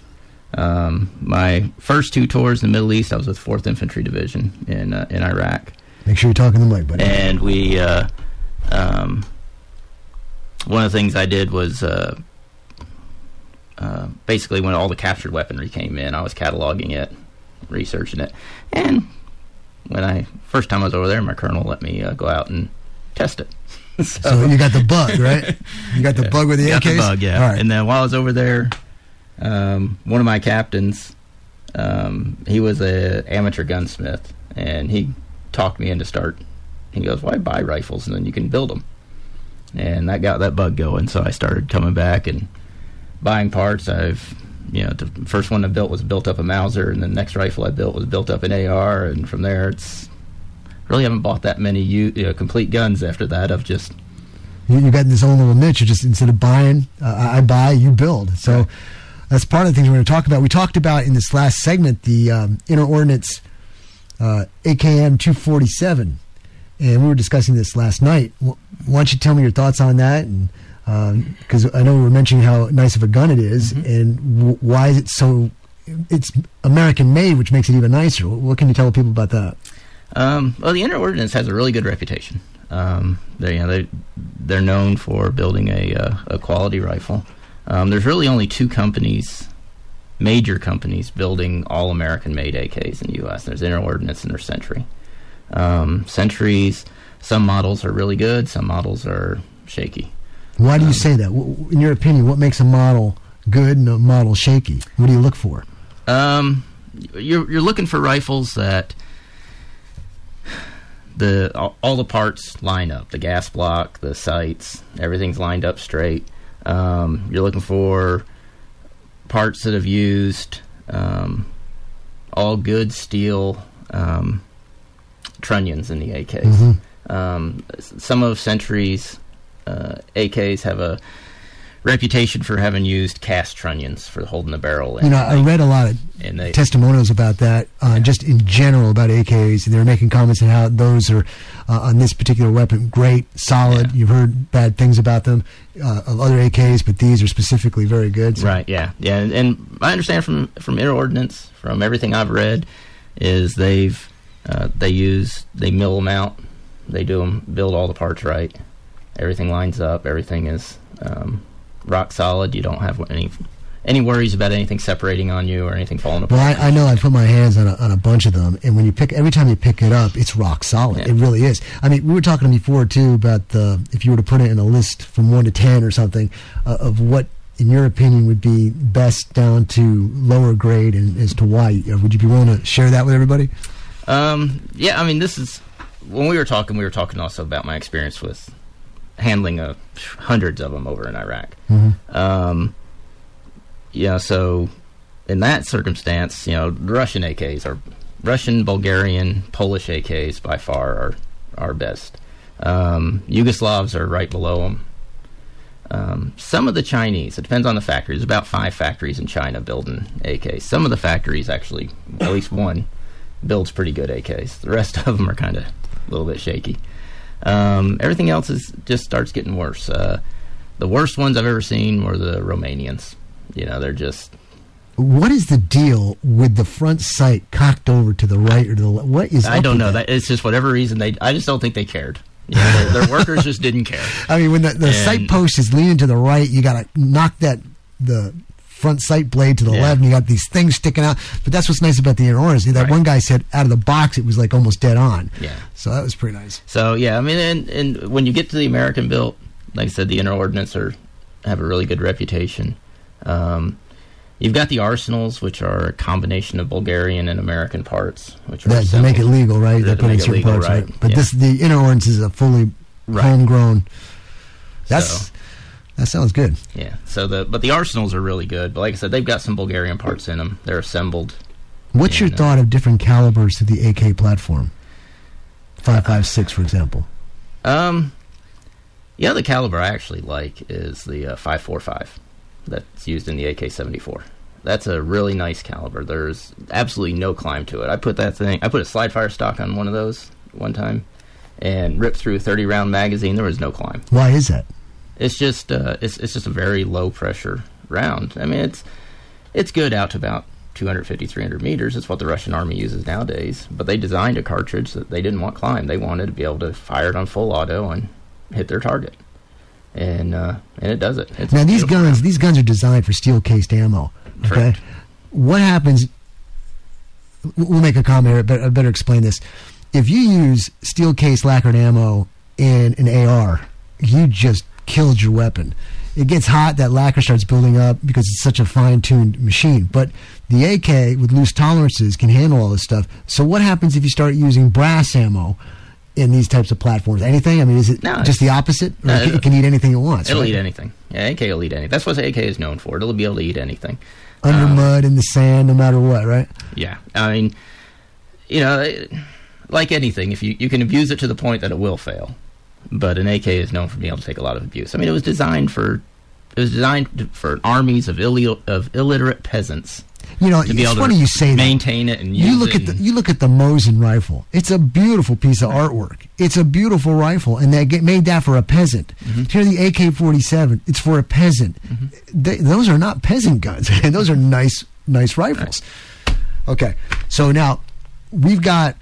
My first 2 tours in the Middle East, I was with 4th Infantry Division in Iraq. Make sure you're talking to the mic, buddy. And we, one of the things I did was basically when all the captured weaponry came in, I was cataloging it, researching it, and when first time I was over there, my colonel let me go out and test it. So you got the bug, right? You got the bug with the AKs? Got the bug, yeah. All right. And then while I was over there, one of my captains, he was an amateur gunsmith, and he talked me into he goes, why buy rifles and then you can build them? And that got that bug going, so I started coming back and buying parts. The first one I built was built up a Mauser, and the next rifle I built was built up an AR, and from there really haven't bought that many complete guns after that. I've just... You got this own little niche. You just, instead of buying, I buy, you build. So right. That's part of the things we're going to talk about. We talked about in this last segment the Inner Ordnance AKM 247, and we were discussing this last night. Why don't you tell me your thoughts on that? And because I know we were mentioning how nice of a gun it is, mm-hmm. and why is it so... It's American-made, which makes it even nicer. What can you tell people about that? Well, the Inner Ordnance has a really good reputation. They're known for building a quality rifle. There's really only 2 major companies, building all American-made AKs in the U.S. There's Inner Ordnance and there's Century. Centuries, some models are really good, some models are shaky. Why do you say that? In your opinion, what makes a model good and a model shaky? What do you look for? You're looking for rifles that all the parts line up. The gas block, the sights, everything's lined up straight. You're looking for parts that have used all good steel trunnions in the AKs. Mm-hmm. Some of Century's AKs have a reputation for having used cast trunnions for holding the barrel in. I read a lot of testimonials about that, just in general about AKs. They were making comments on how those are, on this particular weapon, great, solid. Yeah. You've heard bad things about them, of other AKs, but these are specifically very good. So. Right, yeah. And I understand from Inner Ordnance, from everything I've read, is they mill them out, they build all the parts right, everything lines up, everything is rock solid. You don't have any worries about anything separating on you or anything falling apart. Well, I know I put my hands on a bunch of them, and when every time you pick it up, it's rock solid. Yeah. It really is. I mean, we were talking before too about if you were to put it in a list from 1 to 10 or something of what, in your opinion, would be best down to lower grade, and as to why. Would you be willing to share that with everybody? Yeah, I mean, this is when we were talking also about my experience with handling hundreds of them over in Iraq. Mm-hmm. So in that circumstance, the Russian AKs are Russian, Bulgarian, Polish AKs by far are best. Yugoslavs are right below them. Some of the Chinese, it depends on the factory. There's about 5 factories in China building AKs. Some of the factories actually, at least one, builds pretty good AKs. The rest of them are kind of a little bit shaky. Everything else just starts getting worse. The worst ones I've ever seen were the Romanians. They're just... What is the deal with the front sight cocked over to the right or to the left? What is I don't know. That? It's just whatever reason I just don't think they cared. Their workers just didn't care. I mean, when the sight post is leaning to the right, you got to knock the front sight blade to the left, and you got these things sticking out. But that's what's nice about the Inner Ordnance. That one guy said out of the box it was like almost dead on. Yeah. So that was pretty nice. So yeah, I mean, and when you get to the American built, like I said, the Inner Ordnance have a really good reputation. You've got the Arsenals, which are a combination of Bulgarian and American parts, which are to make it legal, right? They put in certain parts, right? But the Inner Ordnance is a fully homegrown. That sounds good. Yeah. But the Arsenals are really good. But like I said, they've got some Bulgarian parts in them. They're assembled What's your thought of different calibers to the AK platform? 5.56, for example. Yeah, the caliber I actually like is the 5.45 that's used in the AK-74. That's a really nice caliber. There's absolutely no climb to it. I put a slide fire stock on one of those one time and ripped through a 30-round magazine. There was no climb. Why is that? It's just it's just a very low pressure round. I mean, it's good out to about 250, 300 meters. It's what the Russian army uses nowadays. But they designed a cartridge that they didn't want climb. They wanted to be able to fire it on full auto and hit their target. And it does it. It's now these guns are designed for steel cased ammo. Okay, correct. What happens? We'll make a comment here, but I better explain this. If you use steel case lacquered ammo in an AR, you just killed your weapon. It gets hot, that lacquer starts building up because it's such a fine-tuned machine. But the AK, with loose tolerances, can handle all this stuff. So what happens if you start using brass ammo in these types of platforms? Anything? I mean, is it just the opposite? Or it can eat anything it wants? It'll right? eat anything. Yeah, AK will eat anything. That's what the AK is known for. It'll be able to eat anything. Under mud, in the sand, no matter what, right? Yeah. I mean, like anything, if you can abuse it to the point that it will fail. But an AK is known for being able to take a lot of abuse. I mean, it was designed for armies of illiterate peasants. To be it's able funny to you say maintain that. it and use it. You look at the Mosin rifle. It's a beautiful piece of artwork. It's a beautiful rifle, and they made that for a peasant. Mm-hmm. Here, the AK-47, it's for a peasant. Mm-hmm. Those are not peasant guns, and those are nice rifles. Right. Okay, so now we've got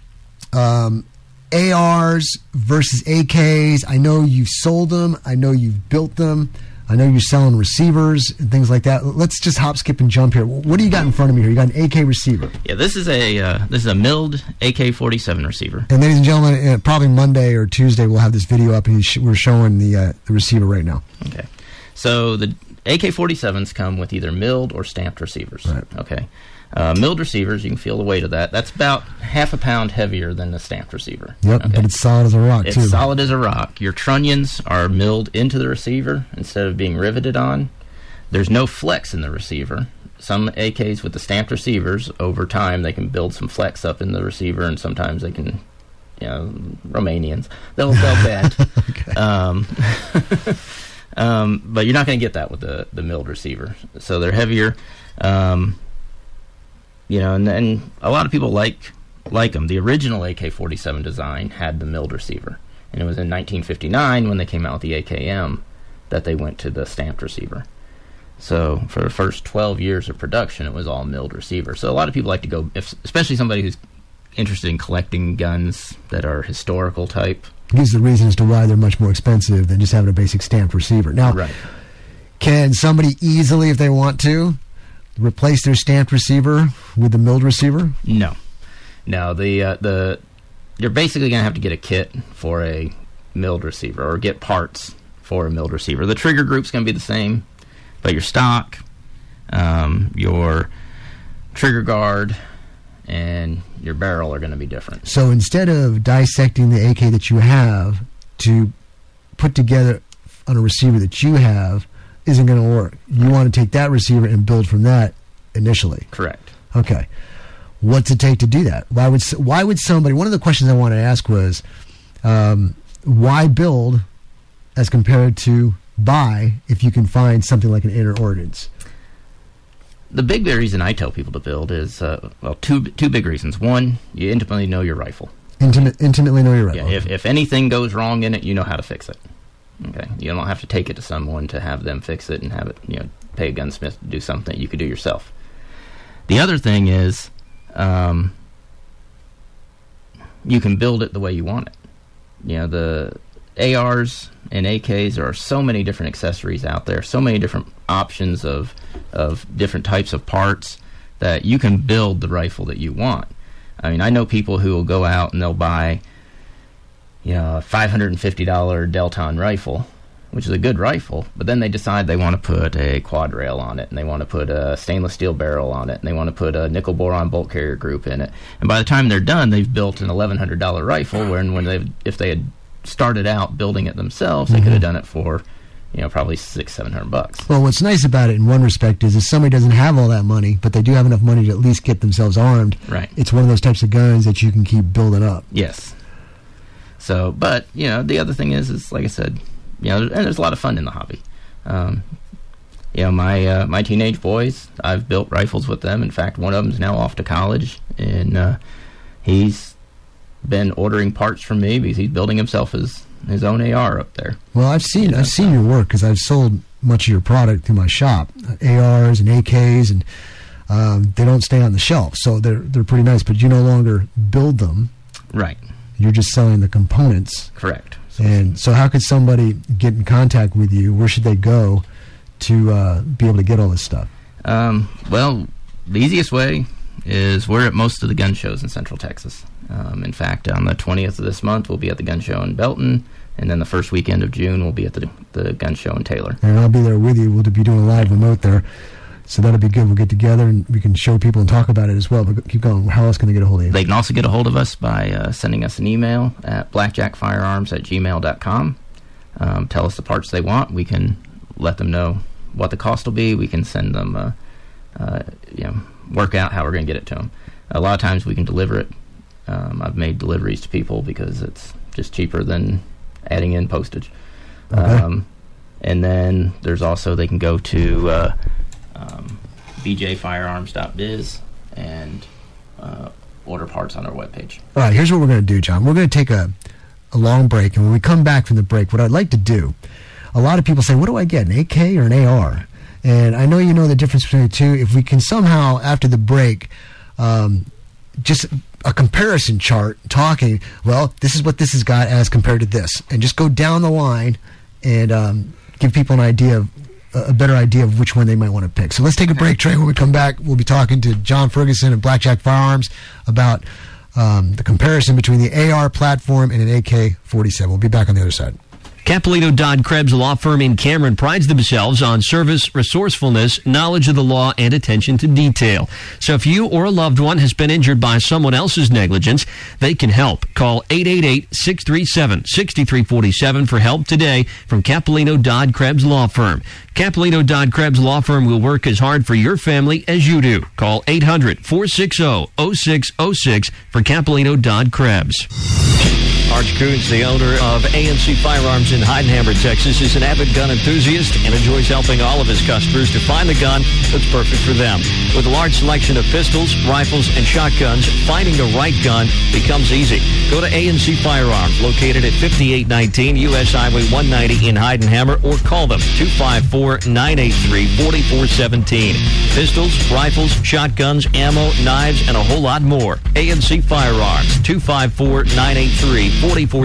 ARs versus AKs. I know you've sold them. I know you've built them. I know you're selling receivers and things like that. Let's just hop, skip, and jump here. What do you got in front of me here? You got an AK receiver. Yeah, this is a milled AK-47 receiver. And ladies and gentlemen, probably Monday or Tuesday we'll have this video up, and we're showing the receiver right now. Okay, so the AK-47s come with either milled or stamped receivers. Right. Okay. Milled receivers, you can feel the weight of that. That's about half a pound heavier than the stamped receiver. Yep, okay? but it's solid as a rock, too. It's solid as a rock. Your trunnions are milled into the receiver instead of being riveted on. There's no flex in the receiver. Some AKs with the stamped receivers, over time, they can build some flex up in the receiver, and sometimes they can, Romanians, they'll bend. But you're not going to get that with the milled receiver. So they're heavier. And a lot of people like them. The original AK-47 design had the milled receiver, and it was in 1959 when they came out with the AKM that they went to the stamped receiver. So for the first 12 years of production, it was all milled receiver. So a lot of people like to go, especially somebody who's interested in collecting guns that are historical type. Gives the reason as to why they're much more expensive than just having a basic stamped receiver. Now, right. Can somebody easily, if they want to, replace their stamped receiver with the milled receiver? No. You're basically going to have to get a kit for a milled receiver, or get parts for a milled receiver. The trigger group's going to be the same, but your stock, your trigger guard, and your barrel are going to be different. So instead of dissecting the AK that you have to put together on a receiver that you have, isn't going to work. You want to take that receiver and build from that initially. Correct. Okay. What's it take to do that? Why would somebody? One of the questions I wanted to ask was, why build as compared to buy if you can find something like an inner ordnance? The big reason I tell people to build is two big reasons. One, you intimately know your rifle. Intimately know your rifle. Yeah. If anything goes wrong in it, you know how to fix it. Okay, you don't have to take it to someone to have them fix it and have it, pay a gunsmith to do something you could do yourself. The other thing is, you can build it the way you want it. The ARs and AKs, there are so many different accessories out there, so many different options of different types of parts that you can build the rifle that you want. I mean, I know people who will go out and they'll buy a $550 Delton rifle, which is a good rifle, but then they decide they want to put a quad rail on it, and they want to put a stainless steel barrel on it, and they want to put a nickel boron bolt carrier group in it. And by the time they're done, they've built an $1,100 rifle, if they had started out building it themselves, they could have done it for probably $600-700. Well, what's nice about it in one respect is if somebody doesn't have all that money, but they do have enough money to at least get themselves armed, Right. It's one of those types of guns that you can keep building up. Yes. So, but, the other thing is like I said, and there's a lot of fun in the hobby. My teenage boys, I've built rifles with them. In fact, one of them's now off to college, and he's been ordering parts from me because he's building himself his own AR up there. Well, I've seen your work because I've sold much of your product through my shop, ARs and AKs, and they don't stay on the shelf, so they're pretty nice. But you no longer build them, right? You're just selling the components, correct? And so, how could somebody get in contact with you? Where should they go to be able to get all this stuff? Well, the easiest way is we're at most of the gun shows in Central Texas. In fact, on the 20th of this month, we'll be at the gun show in Belton, and then the first weekend of June, we'll be at the gun show in Taylor. And I'll be there with you. We'll be doing a live remote there, so that'll be good. We'll get together, and we can show people and talk about it as well. But keep going. How else can they get a hold of you? They can also get a hold of us by sending us an email at blackjackfirearms@gmail.com. Tell us the parts they want. We can let them know what the cost will be. We can send them, work out how we're going to get it to them. A lot of times we can deliver it. I've made deliveries to people because it's just cheaper than adding in postage. Okay. And then there's also, they can go to bjfirearms.biz and order parts on our webpage. All right, here's what we're going to do, John. We're going to take a long break, and when we come back from the break, what I'd like to do, a lot of people say, what do I get, an AK or an AR? And I know you know the difference between the two. If we can somehow, after the break, just a comparison chart talking, well, this is what this has got as compared to this, and just go down the line and give people an idea of a better idea of which one they might want to pick. So let's take a break, Trey. When we come back, we'll be talking to John Ferguson of Blackjack Firearms about the comparison between the AR platform and an AK-47. We'll be back on the other side. Capolino Dodd Krebs Law Firm in Cameron prides themselves on service, resourcefulness, knowledge of the law, and attention to detail. So if you or a loved one has been injured by someone else's negligence, they can help. Call 888-637-6347 for help today from Capolino Dodd Krebs Law Firm. Capolino Dodd Krebs Law Firm will work as hard for your family as you do. Call 800-460-0606 for Capolino Dodd Krebs. Arch Coons, the owner of ANC Firearms in Heidenhammer, Texas, is an avid gun enthusiast and enjoys helping all of his customers to find the gun that's perfect for them. With a large selection of pistols, rifles, and shotguns, finding the right gun becomes easy. Go to ANC Firearms, located at 5819 U.S. Highway 190 in Heidenhammer, or call them 254-983-4417. Pistols, rifles, shotguns, ammo, knives, and a whole lot more. ANC Firearms, 254-983-4417.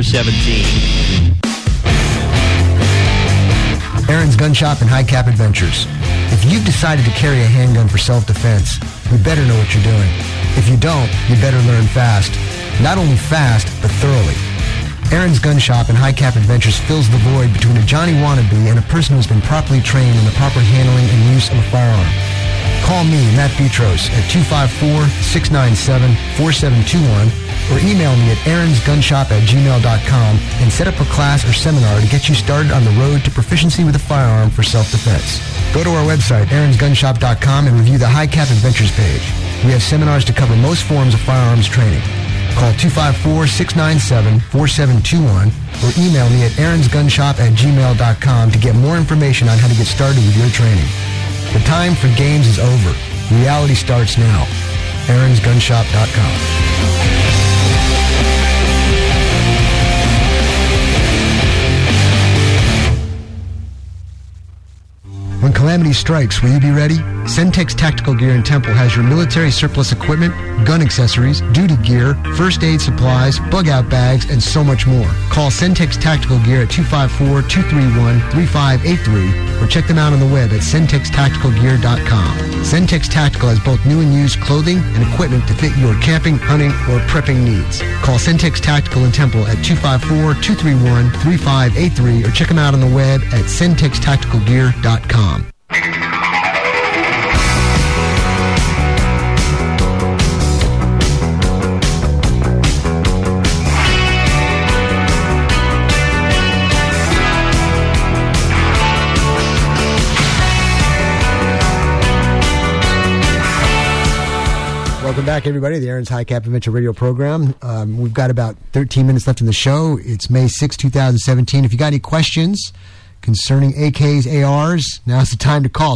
Aaron's Gun Shop and High Cap Adventures. If you've decided to carry a handgun for self-defense, you better know what you're doing. If you don't, you better learn fast. Not only fast, but thoroughly. Aaron's Gun Shop and High Cap Adventures fills the void between a Johnny wannabe and a person who's been properly trained in the proper handling and use of a firearm. Call me, Matt Petros, at 254-697-4721 or email me at aaronsgunshop@gmail.com and set up a class or seminar to get you started on the road to proficiency with a firearm for self-defense. Go to our website, aaronsgunshop.com, and review the High Cap Adventures page. We have seminars to cover most forms of firearms training. Call 254-697-4721 or email me at aaronsgunshop@gmail.com to get more information on how to get started with your training. The time for games is over. Reality starts now. aaronsgunshop.com. When calamity strikes, will you be ready? Centex Tactical Gear in Temple has your military surplus equipment, gun accessories, duty gear, first aid supplies, bug-out bags, and so much more. Call Centex Tactical Gear at 254-231-3583 or check them out on the web at centextacticalgear.com. Centex Tactical has both new and used clothing and equipment to fit your camping, hunting, or prepping needs. Call Centex Tactical in Temple at 254-231-3583 or check them out on the web at centextacticalgear.com. Welcome back, everybody, to the Aaron's High Cap Adventure Radio program. We've got about 13 minutes left in the show. It's May 6, 2017. If you got any questions concerning AKs, ARs, now's the time to call.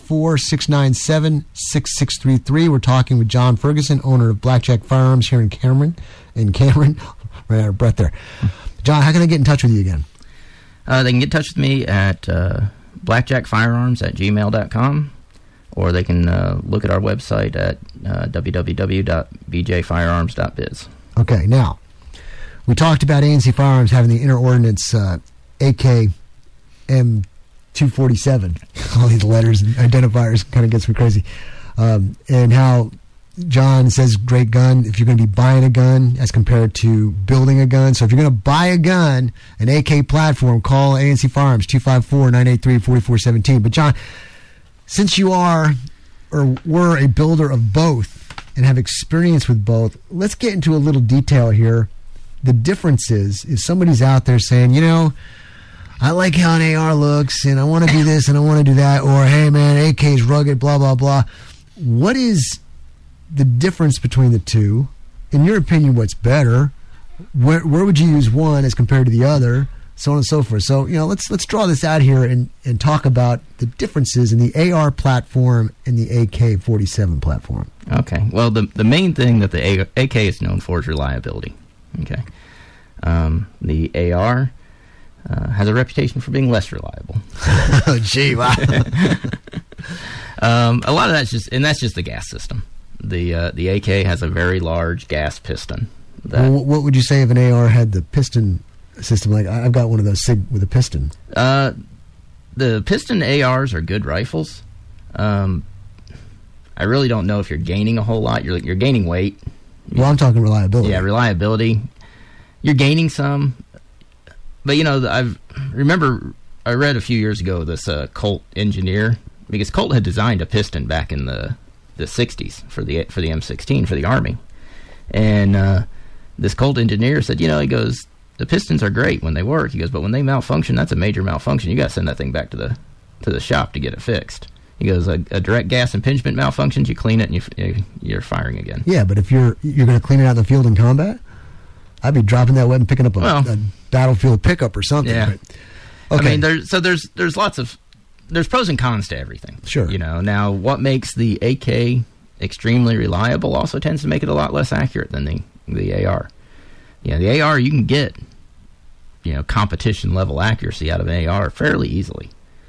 254-697-6633. We're talking with John Ferguson, owner of Blackjack Firearms here in Cameron. Ran out of breath there. John, how can I get in touch with you again? They can get in touch with me at blackjackfirearms@gmail.com. Or they can look at our website at www.bjfirearms.biz. Okay, now, we talked about ANC Firearms having the inner ordinance AK M247. All these letters and identifiers kind of gets me crazy. And how John says great gun if you're going to be buying a gun as compared to building a gun. So if you're going to buy a gun, an AK platform, call ANC Firearms, 254-983-4417. But John, since you are or were a builder of both and have experience with both, let's get into a little detail here. The difference is, if somebody's out there saying, you know, I like how an AR looks and I want to do this and I want to do that, or hey man, AK's rugged, blah, blah, blah. What is the difference between the two? In your opinion, what's better? Where would you use one as compared to the other? So on and so forth. So, you know, let's draw this out here and talk about the differences in the AR platform and the AK-47 platform. Okay. Well, the main thing that the AK is known for is reliability. Okay. The AR has a reputation for being less reliable. Oh, gee, wow. A lot of that's just the gas system. The AK has a very large gas piston. Well, what would you say if an AR had the piston system? Like, I've got one of those SIG with a piston. The piston ARs are good rifles. I really don't know if you're gaining a whole lot. You're gaining weight. Well, I'm talking reliability. Yeah, reliability. You're gaining some. But, you know, I read a few years ago this Colt engineer, because Colt had designed a piston back in the 60s for the M16 for the Army. And this Colt engineer said, you know, he goes, the pistons are great when they work. He goes, but when they malfunction, that's a major malfunction. You got to send that thing back to the shop to get it fixed. He goes, a direct gas impingement malfunctions, you clean it and you're firing again. Yeah, but if you're going to clean it out in the field in combat, I'd be dropping that weapon, picking up a battlefield pickup or something. Yeah. But, okay. I mean, there's lots of there's pros and cons to everything. Sure. You know, now what makes the AK extremely reliable also tends to make it a lot less accurate than the AR. Yeah, the AR you can get, you know, competition level accuracy out of an AR fairly easily.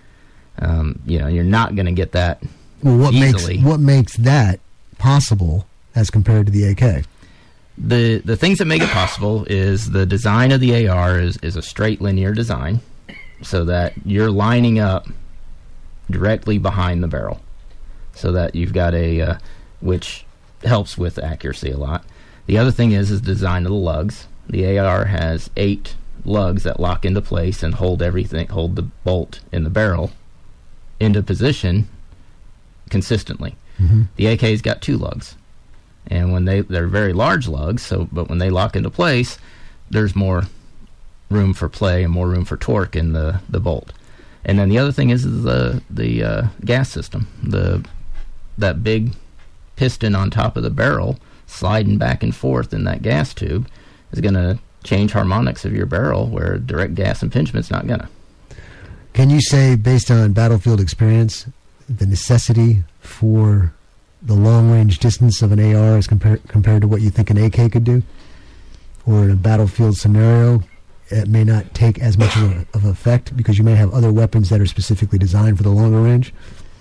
You know, you're not going to get that easily. What makes that possible as compared to the AK? The things that make it possible is the design of the AR is a straight linear design, so that you're lining up directly behind the barrel, so that you've got which helps with accuracy a lot. The other thing is the design of the lugs. The AR has 8 lugs that lock into place and hold the bolt in the barrel into position consistently. Mm-hmm. The AK's got 2 lugs, and when they're very large lugs, but when they lock into place, there's more room for play and more room for torque in the bolt. And then the other thing is the gas system. That big piston on top of the barrel sliding back and forth in that gas tube is going to change harmonics of your barrel, where direct gas impingement's not going to. Can you say, based on battlefield experience, the necessity for the long-range distance of an AR as compared to what you think an AK could do? Or in a battlefield scenario, it may not take as much of effect because you may have other weapons that are specifically designed for the longer range?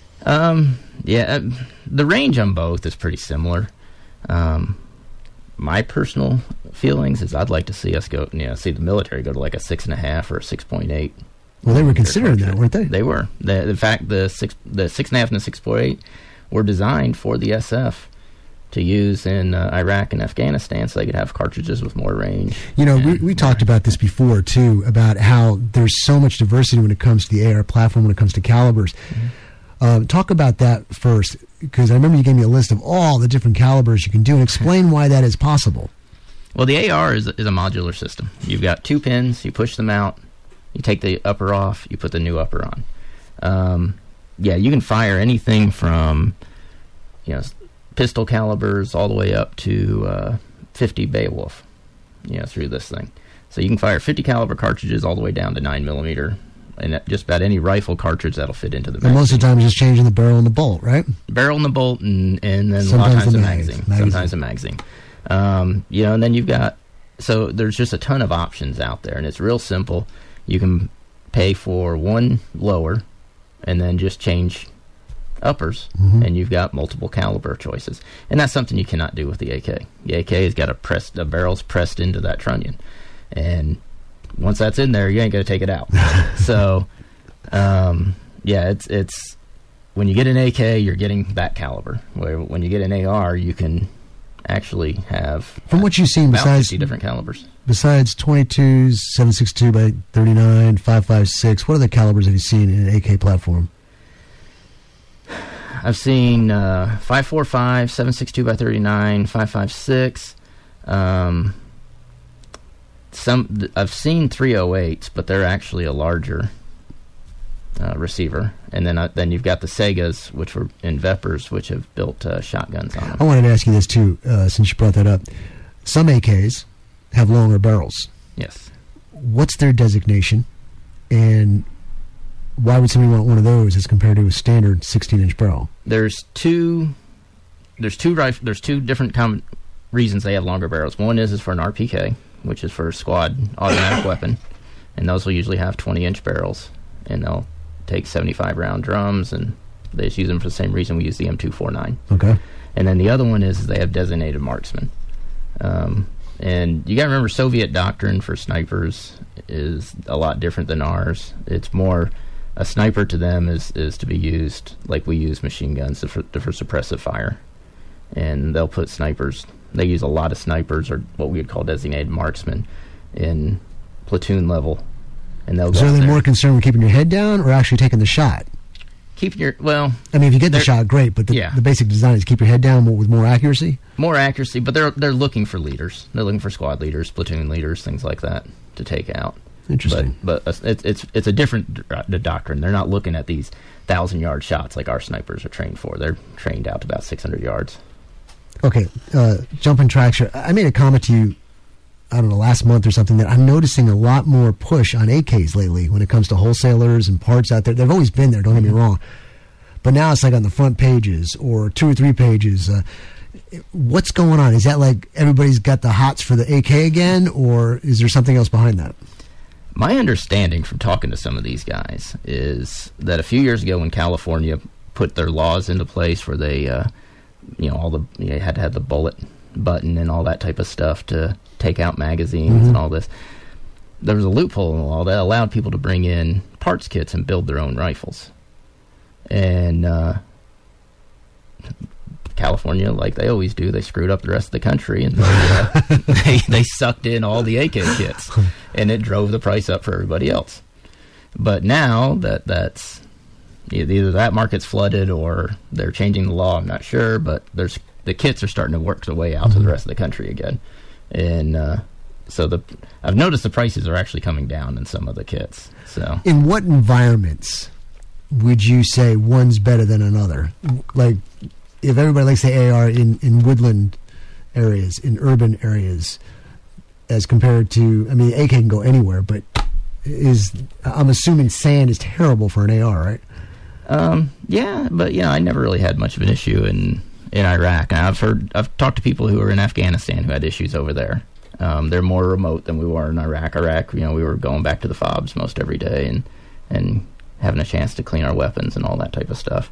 Yeah, the range on both is pretty similar. My personal feelings is I'd like to see us go, see the military go to like a 6.5 or a 6.8. Well, they were considering that, weren't they? They were. In fact, the 6.5 and the 6.8 were designed for the SF to use in Iraq and Afghanistan, so they could have cartridges with more range. You know, we talked about this before, too, about how there's so much diversity when it comes to the AR platform, when it comes to calibers. Mm-hmm. Talk about that first, because I remember you gave me a list of all the different calibers you can do, and explain why that is possible. Well, the AR is a modular system. You've got 2 pins, you push them out, you take the upper off, you put the new upper on. You can fire anything from, pistol calibers all the way up to 50 Beowulf, through this thing. So you can fire 50 caliber cartridges all the way down to 9mm, and just about any rifle cartridge that'll fit into the magazine. And most of the time it's just changing the barrel and the bolt, right? Barrel and the bolt, and then Sometimes a lot of times the the magazine. Sometimes the magazine. And then you've got, so there's just a ton of options out there, and it's real simple. You can pay for one lower and then just change uppers, and you've got multiple caliber choices. And that's something you cannot do with the AK. The AK has got the barrel's pressed into that trunnion. And once that's in there, you ain't going to take it out. So, it's when you get an AK, you're getting that caliber. Where when you get an AR, you can actually have from what you've seen about besides 50 different calibers. Besides 22s, 7.62 by 39, 5.56, what other calibers have you seen in an AK platform? I've seen 5.45, 7.62 by 39, 5.56. I've seen 308s, but they're actually a larger receiver. And then you've got the Segas, which were in Vepers, which have built shotguns on them. I wanted to ask you this too, since you brought that up. Some AKs have longer barrels. Yes. What's their designation, and why would somebody want one of those as compared to a standard 16-inch barrel? There's two different reasons they have longer barrels. One is for an RPK, which is for a squad automatic weapon, and those will usually have 20-inch barrels, and they'll take 75-round drums, and they just use them for the same reason we use the M249. Okay. And then the other one is they have designated marksmen. And you got to remember, Soviet doctrine for snipers is a lot different than ours. It's more, a sniper to them is to be used like we use machine guns for suppressive fire. And they'll put snipers, they use a lot of snipers, or what we would call designated marksmen, in platoon level. And they'll So go are they there. more concerned with keeping your head down or actually taking the shot? Keep your, I mean, if you get the shot, great, but the basic design is keep your head down with more accuracy? More accuracy, but they're looking for leaders. They're looking for squad leaders, platoon leaders, things like that to take out. Interesting. But it's a different doctrine. They're not looking at these 1,000-yard shots like our snipers are trained for. They're trained out to about 600 yards. Okay, jumping tracks here. I made a comment to you, I don't know, last month or something, that I'm noticing a lot more push on AKs lately when it comes to wholesalers and parts out there. They've always been there, don't get me wrong. But now it's like on the front pages or 2 or 3 pages. What's going on? Is that like everybody's got the hots for the AK again, or is there something else behind that? My understanding from talking to some of these guys is that a few years ago when California put their laws into place where they, had to have the bullet button and all that type of stuff to take out magazines and all this, there was a loophole in the law that allowed people to bring in parts kits and build their own rifles. And California, like they always do, they screwed up the rest of the country, and they sucked in all the AK kits, and it drove the price up for everybody else. But now that's either that market's flooded or they're changing the law, I'm not sure, but the kits are starting to work their way out to the rest of the country again. And I've noticed the prices are actually coming down in some of the kits. So, in what environments would you say one's better than another? Like, if everybody likes the AR in woodland areas, in urban areas, as compared to, I mean, the AK can go anywhere, but I'm assuming sand is terrible for an AR, right? Yeah, but I never really had much of an issue in Iraq. I've talked to people who were in Afghanistan who had issues over there. They're more remote than we were in Iraq. Iraq, we were going back to the fobs most every day and having a chance to clean our weapons and all that type of stuff.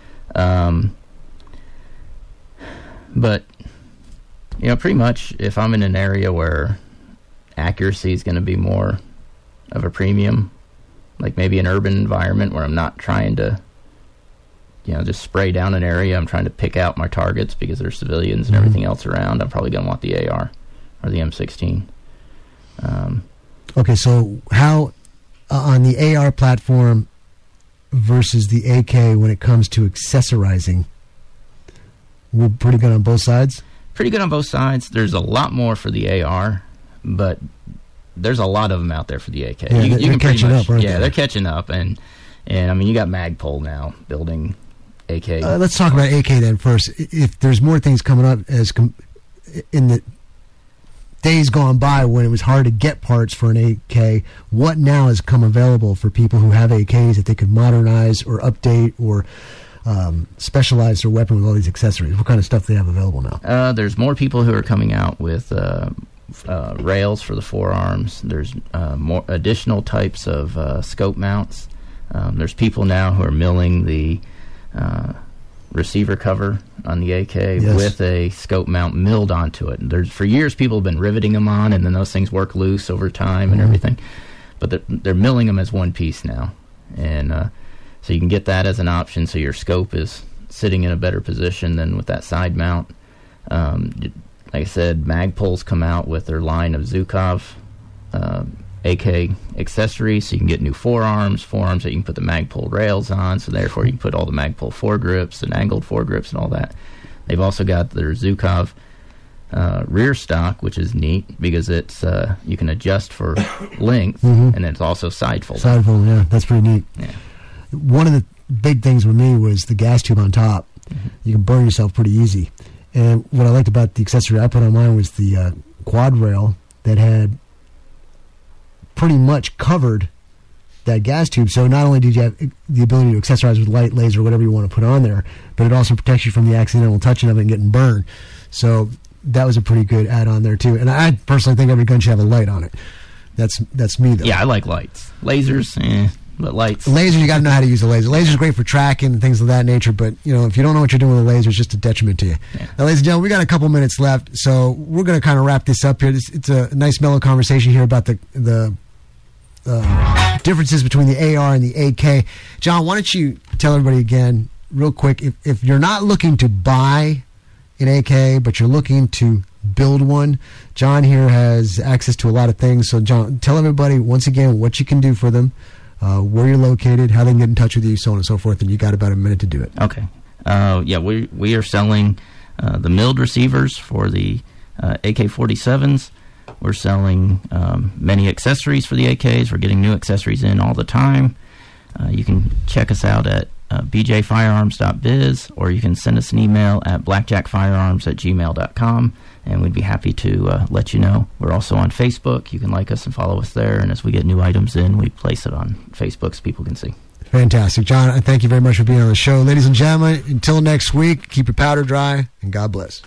But pretty much if I'm in an area where accuracy is going to be more of a premium, like maybe an urban environment where I'm not trying to just spray down an area, I'm trying to pick out my targets because there's civilians and everything else around, I'm probably going to want the AR or the M16. Okay, so how on the AR platform versus the AK when it comes to accessorizing, we're pretty good on both sides? Pretty good on both sides. There's a lot more for the AR, but there's a lot of them out there for the AK. Yeah, they're catching up, aren't they? Yeah, they're catching up, and I mean, you got Magpul now building AK. Let's talk about AK then first. If there's more things coming up in the days gone by when it was hard to get parts for an AK, what now has come available for people who have AKs that they could modernize or update or specialize their weapon with all these accessories? What kind of stuff do they have available now? There's more people who are coming out with rails for the forearms. There's more additional types of scope mounts. There's people now who are milling the receiver cover on the AK with a scope mount milled onto it. For years, people have been riveting them on, and then those things work loose over time and everything. But they're milling them as one piece now, and so you can get that as an option. So your scope is sitting in a better position than with that side mount. Like I said, Magpul's come out with their line of Zukov AK accessories, so you can get new forearms that you can put the Magpul rails on, so therefore you can put all the Magpul foregrips and angled foregrips and all that. They've also got their Zukov rear stock, which is neat because it's you can adjust for length, and it's also side fold. Side fold, yeah, that's pretty neat. Yeah. One of the big things with me was the gas tube on top. You can burn yourself pretty easy. And what I liked about the accessory I put on mine was the quad rail that had pretty much covered that gas tube. So not only did you have the ability to accessorize with light, laser, whatever you want to put on there, but it also protects you from the accidental touching of it and getting burned. So that was a pretty good add-on there too. And I personally think every gun should have a light on it. That's me though. Yeah, I like lights. Lasers, but lights. Lasers, you got to know how to use a laser. Laser's great for tracking and things of that nature, but if you don't know what you're doing with a laser, it's just a detriment to you. Yeah. Now, ladies and gentlemen, we got a couple minutes left, so we're going to kind of wrap this up here. It's a nice mellow conversation here about the differences between the AR and the AK. John, why don't you tell everybody again, real quick, if you're not looking to buy an AK, but you're looking to build one, John here has access to a lot of things. So, John, tell everybody once again what you can do for them, where you're located, how they can get in touch with you, so on and so forth, and you got about a minute to do it. Okay. We are selling the milled receivers for the AK-47s. We're selling many accessories for the AKs. We're getting new accessories in all the time. You can check us out at bjfirearms.biz, or you can send us an email at blackjackfirearms@gmail.com, and we'd be happy to let you know. We're also on Facebook. You can like us and follow us there, and as we get new items in, we place it on Facebook so people can see. Fantastic. John, I thank you very much for being on the show. Ladies and gentlemen, until next week, keep your powder dry, and God bless.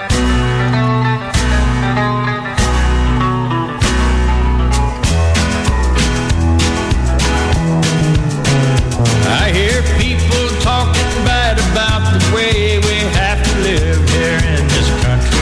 I hear people talking bad about the way we have to live here in this country.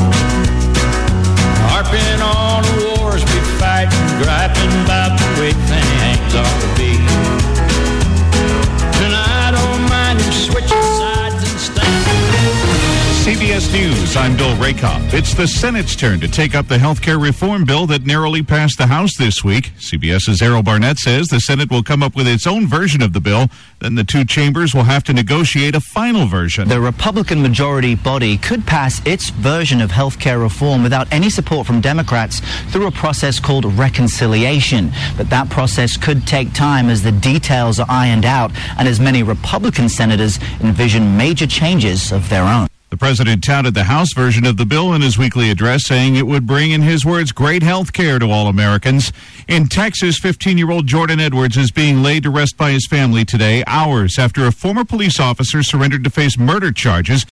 Harping on the wars we fight and griping about the way things ought to be. Tonight I don't mind him switching sides and standing. CBS News, I'm Bill Rakoff. It's the Senate's turn to take up the health care reform bill that narrowly passed the House this week. CBS's Errol Barnett says the Senate will come up with its own version of the bill. Then the two chambers will have to negotiate a final version. The Republican majority body could pass its version of health care reform without any support from Democrats through a process called reconciliation. But that process could take time as the details are ironed out and as many Republican senators envision major changes of their own. The president touted the House version of the bill in his weekly address, saying it would bring, in his words, great health care to all Americans. In Texas, 15-year-old Jordan Edwards is being laid to rest by his family today, hours after a former police officer surrendered to face murder charges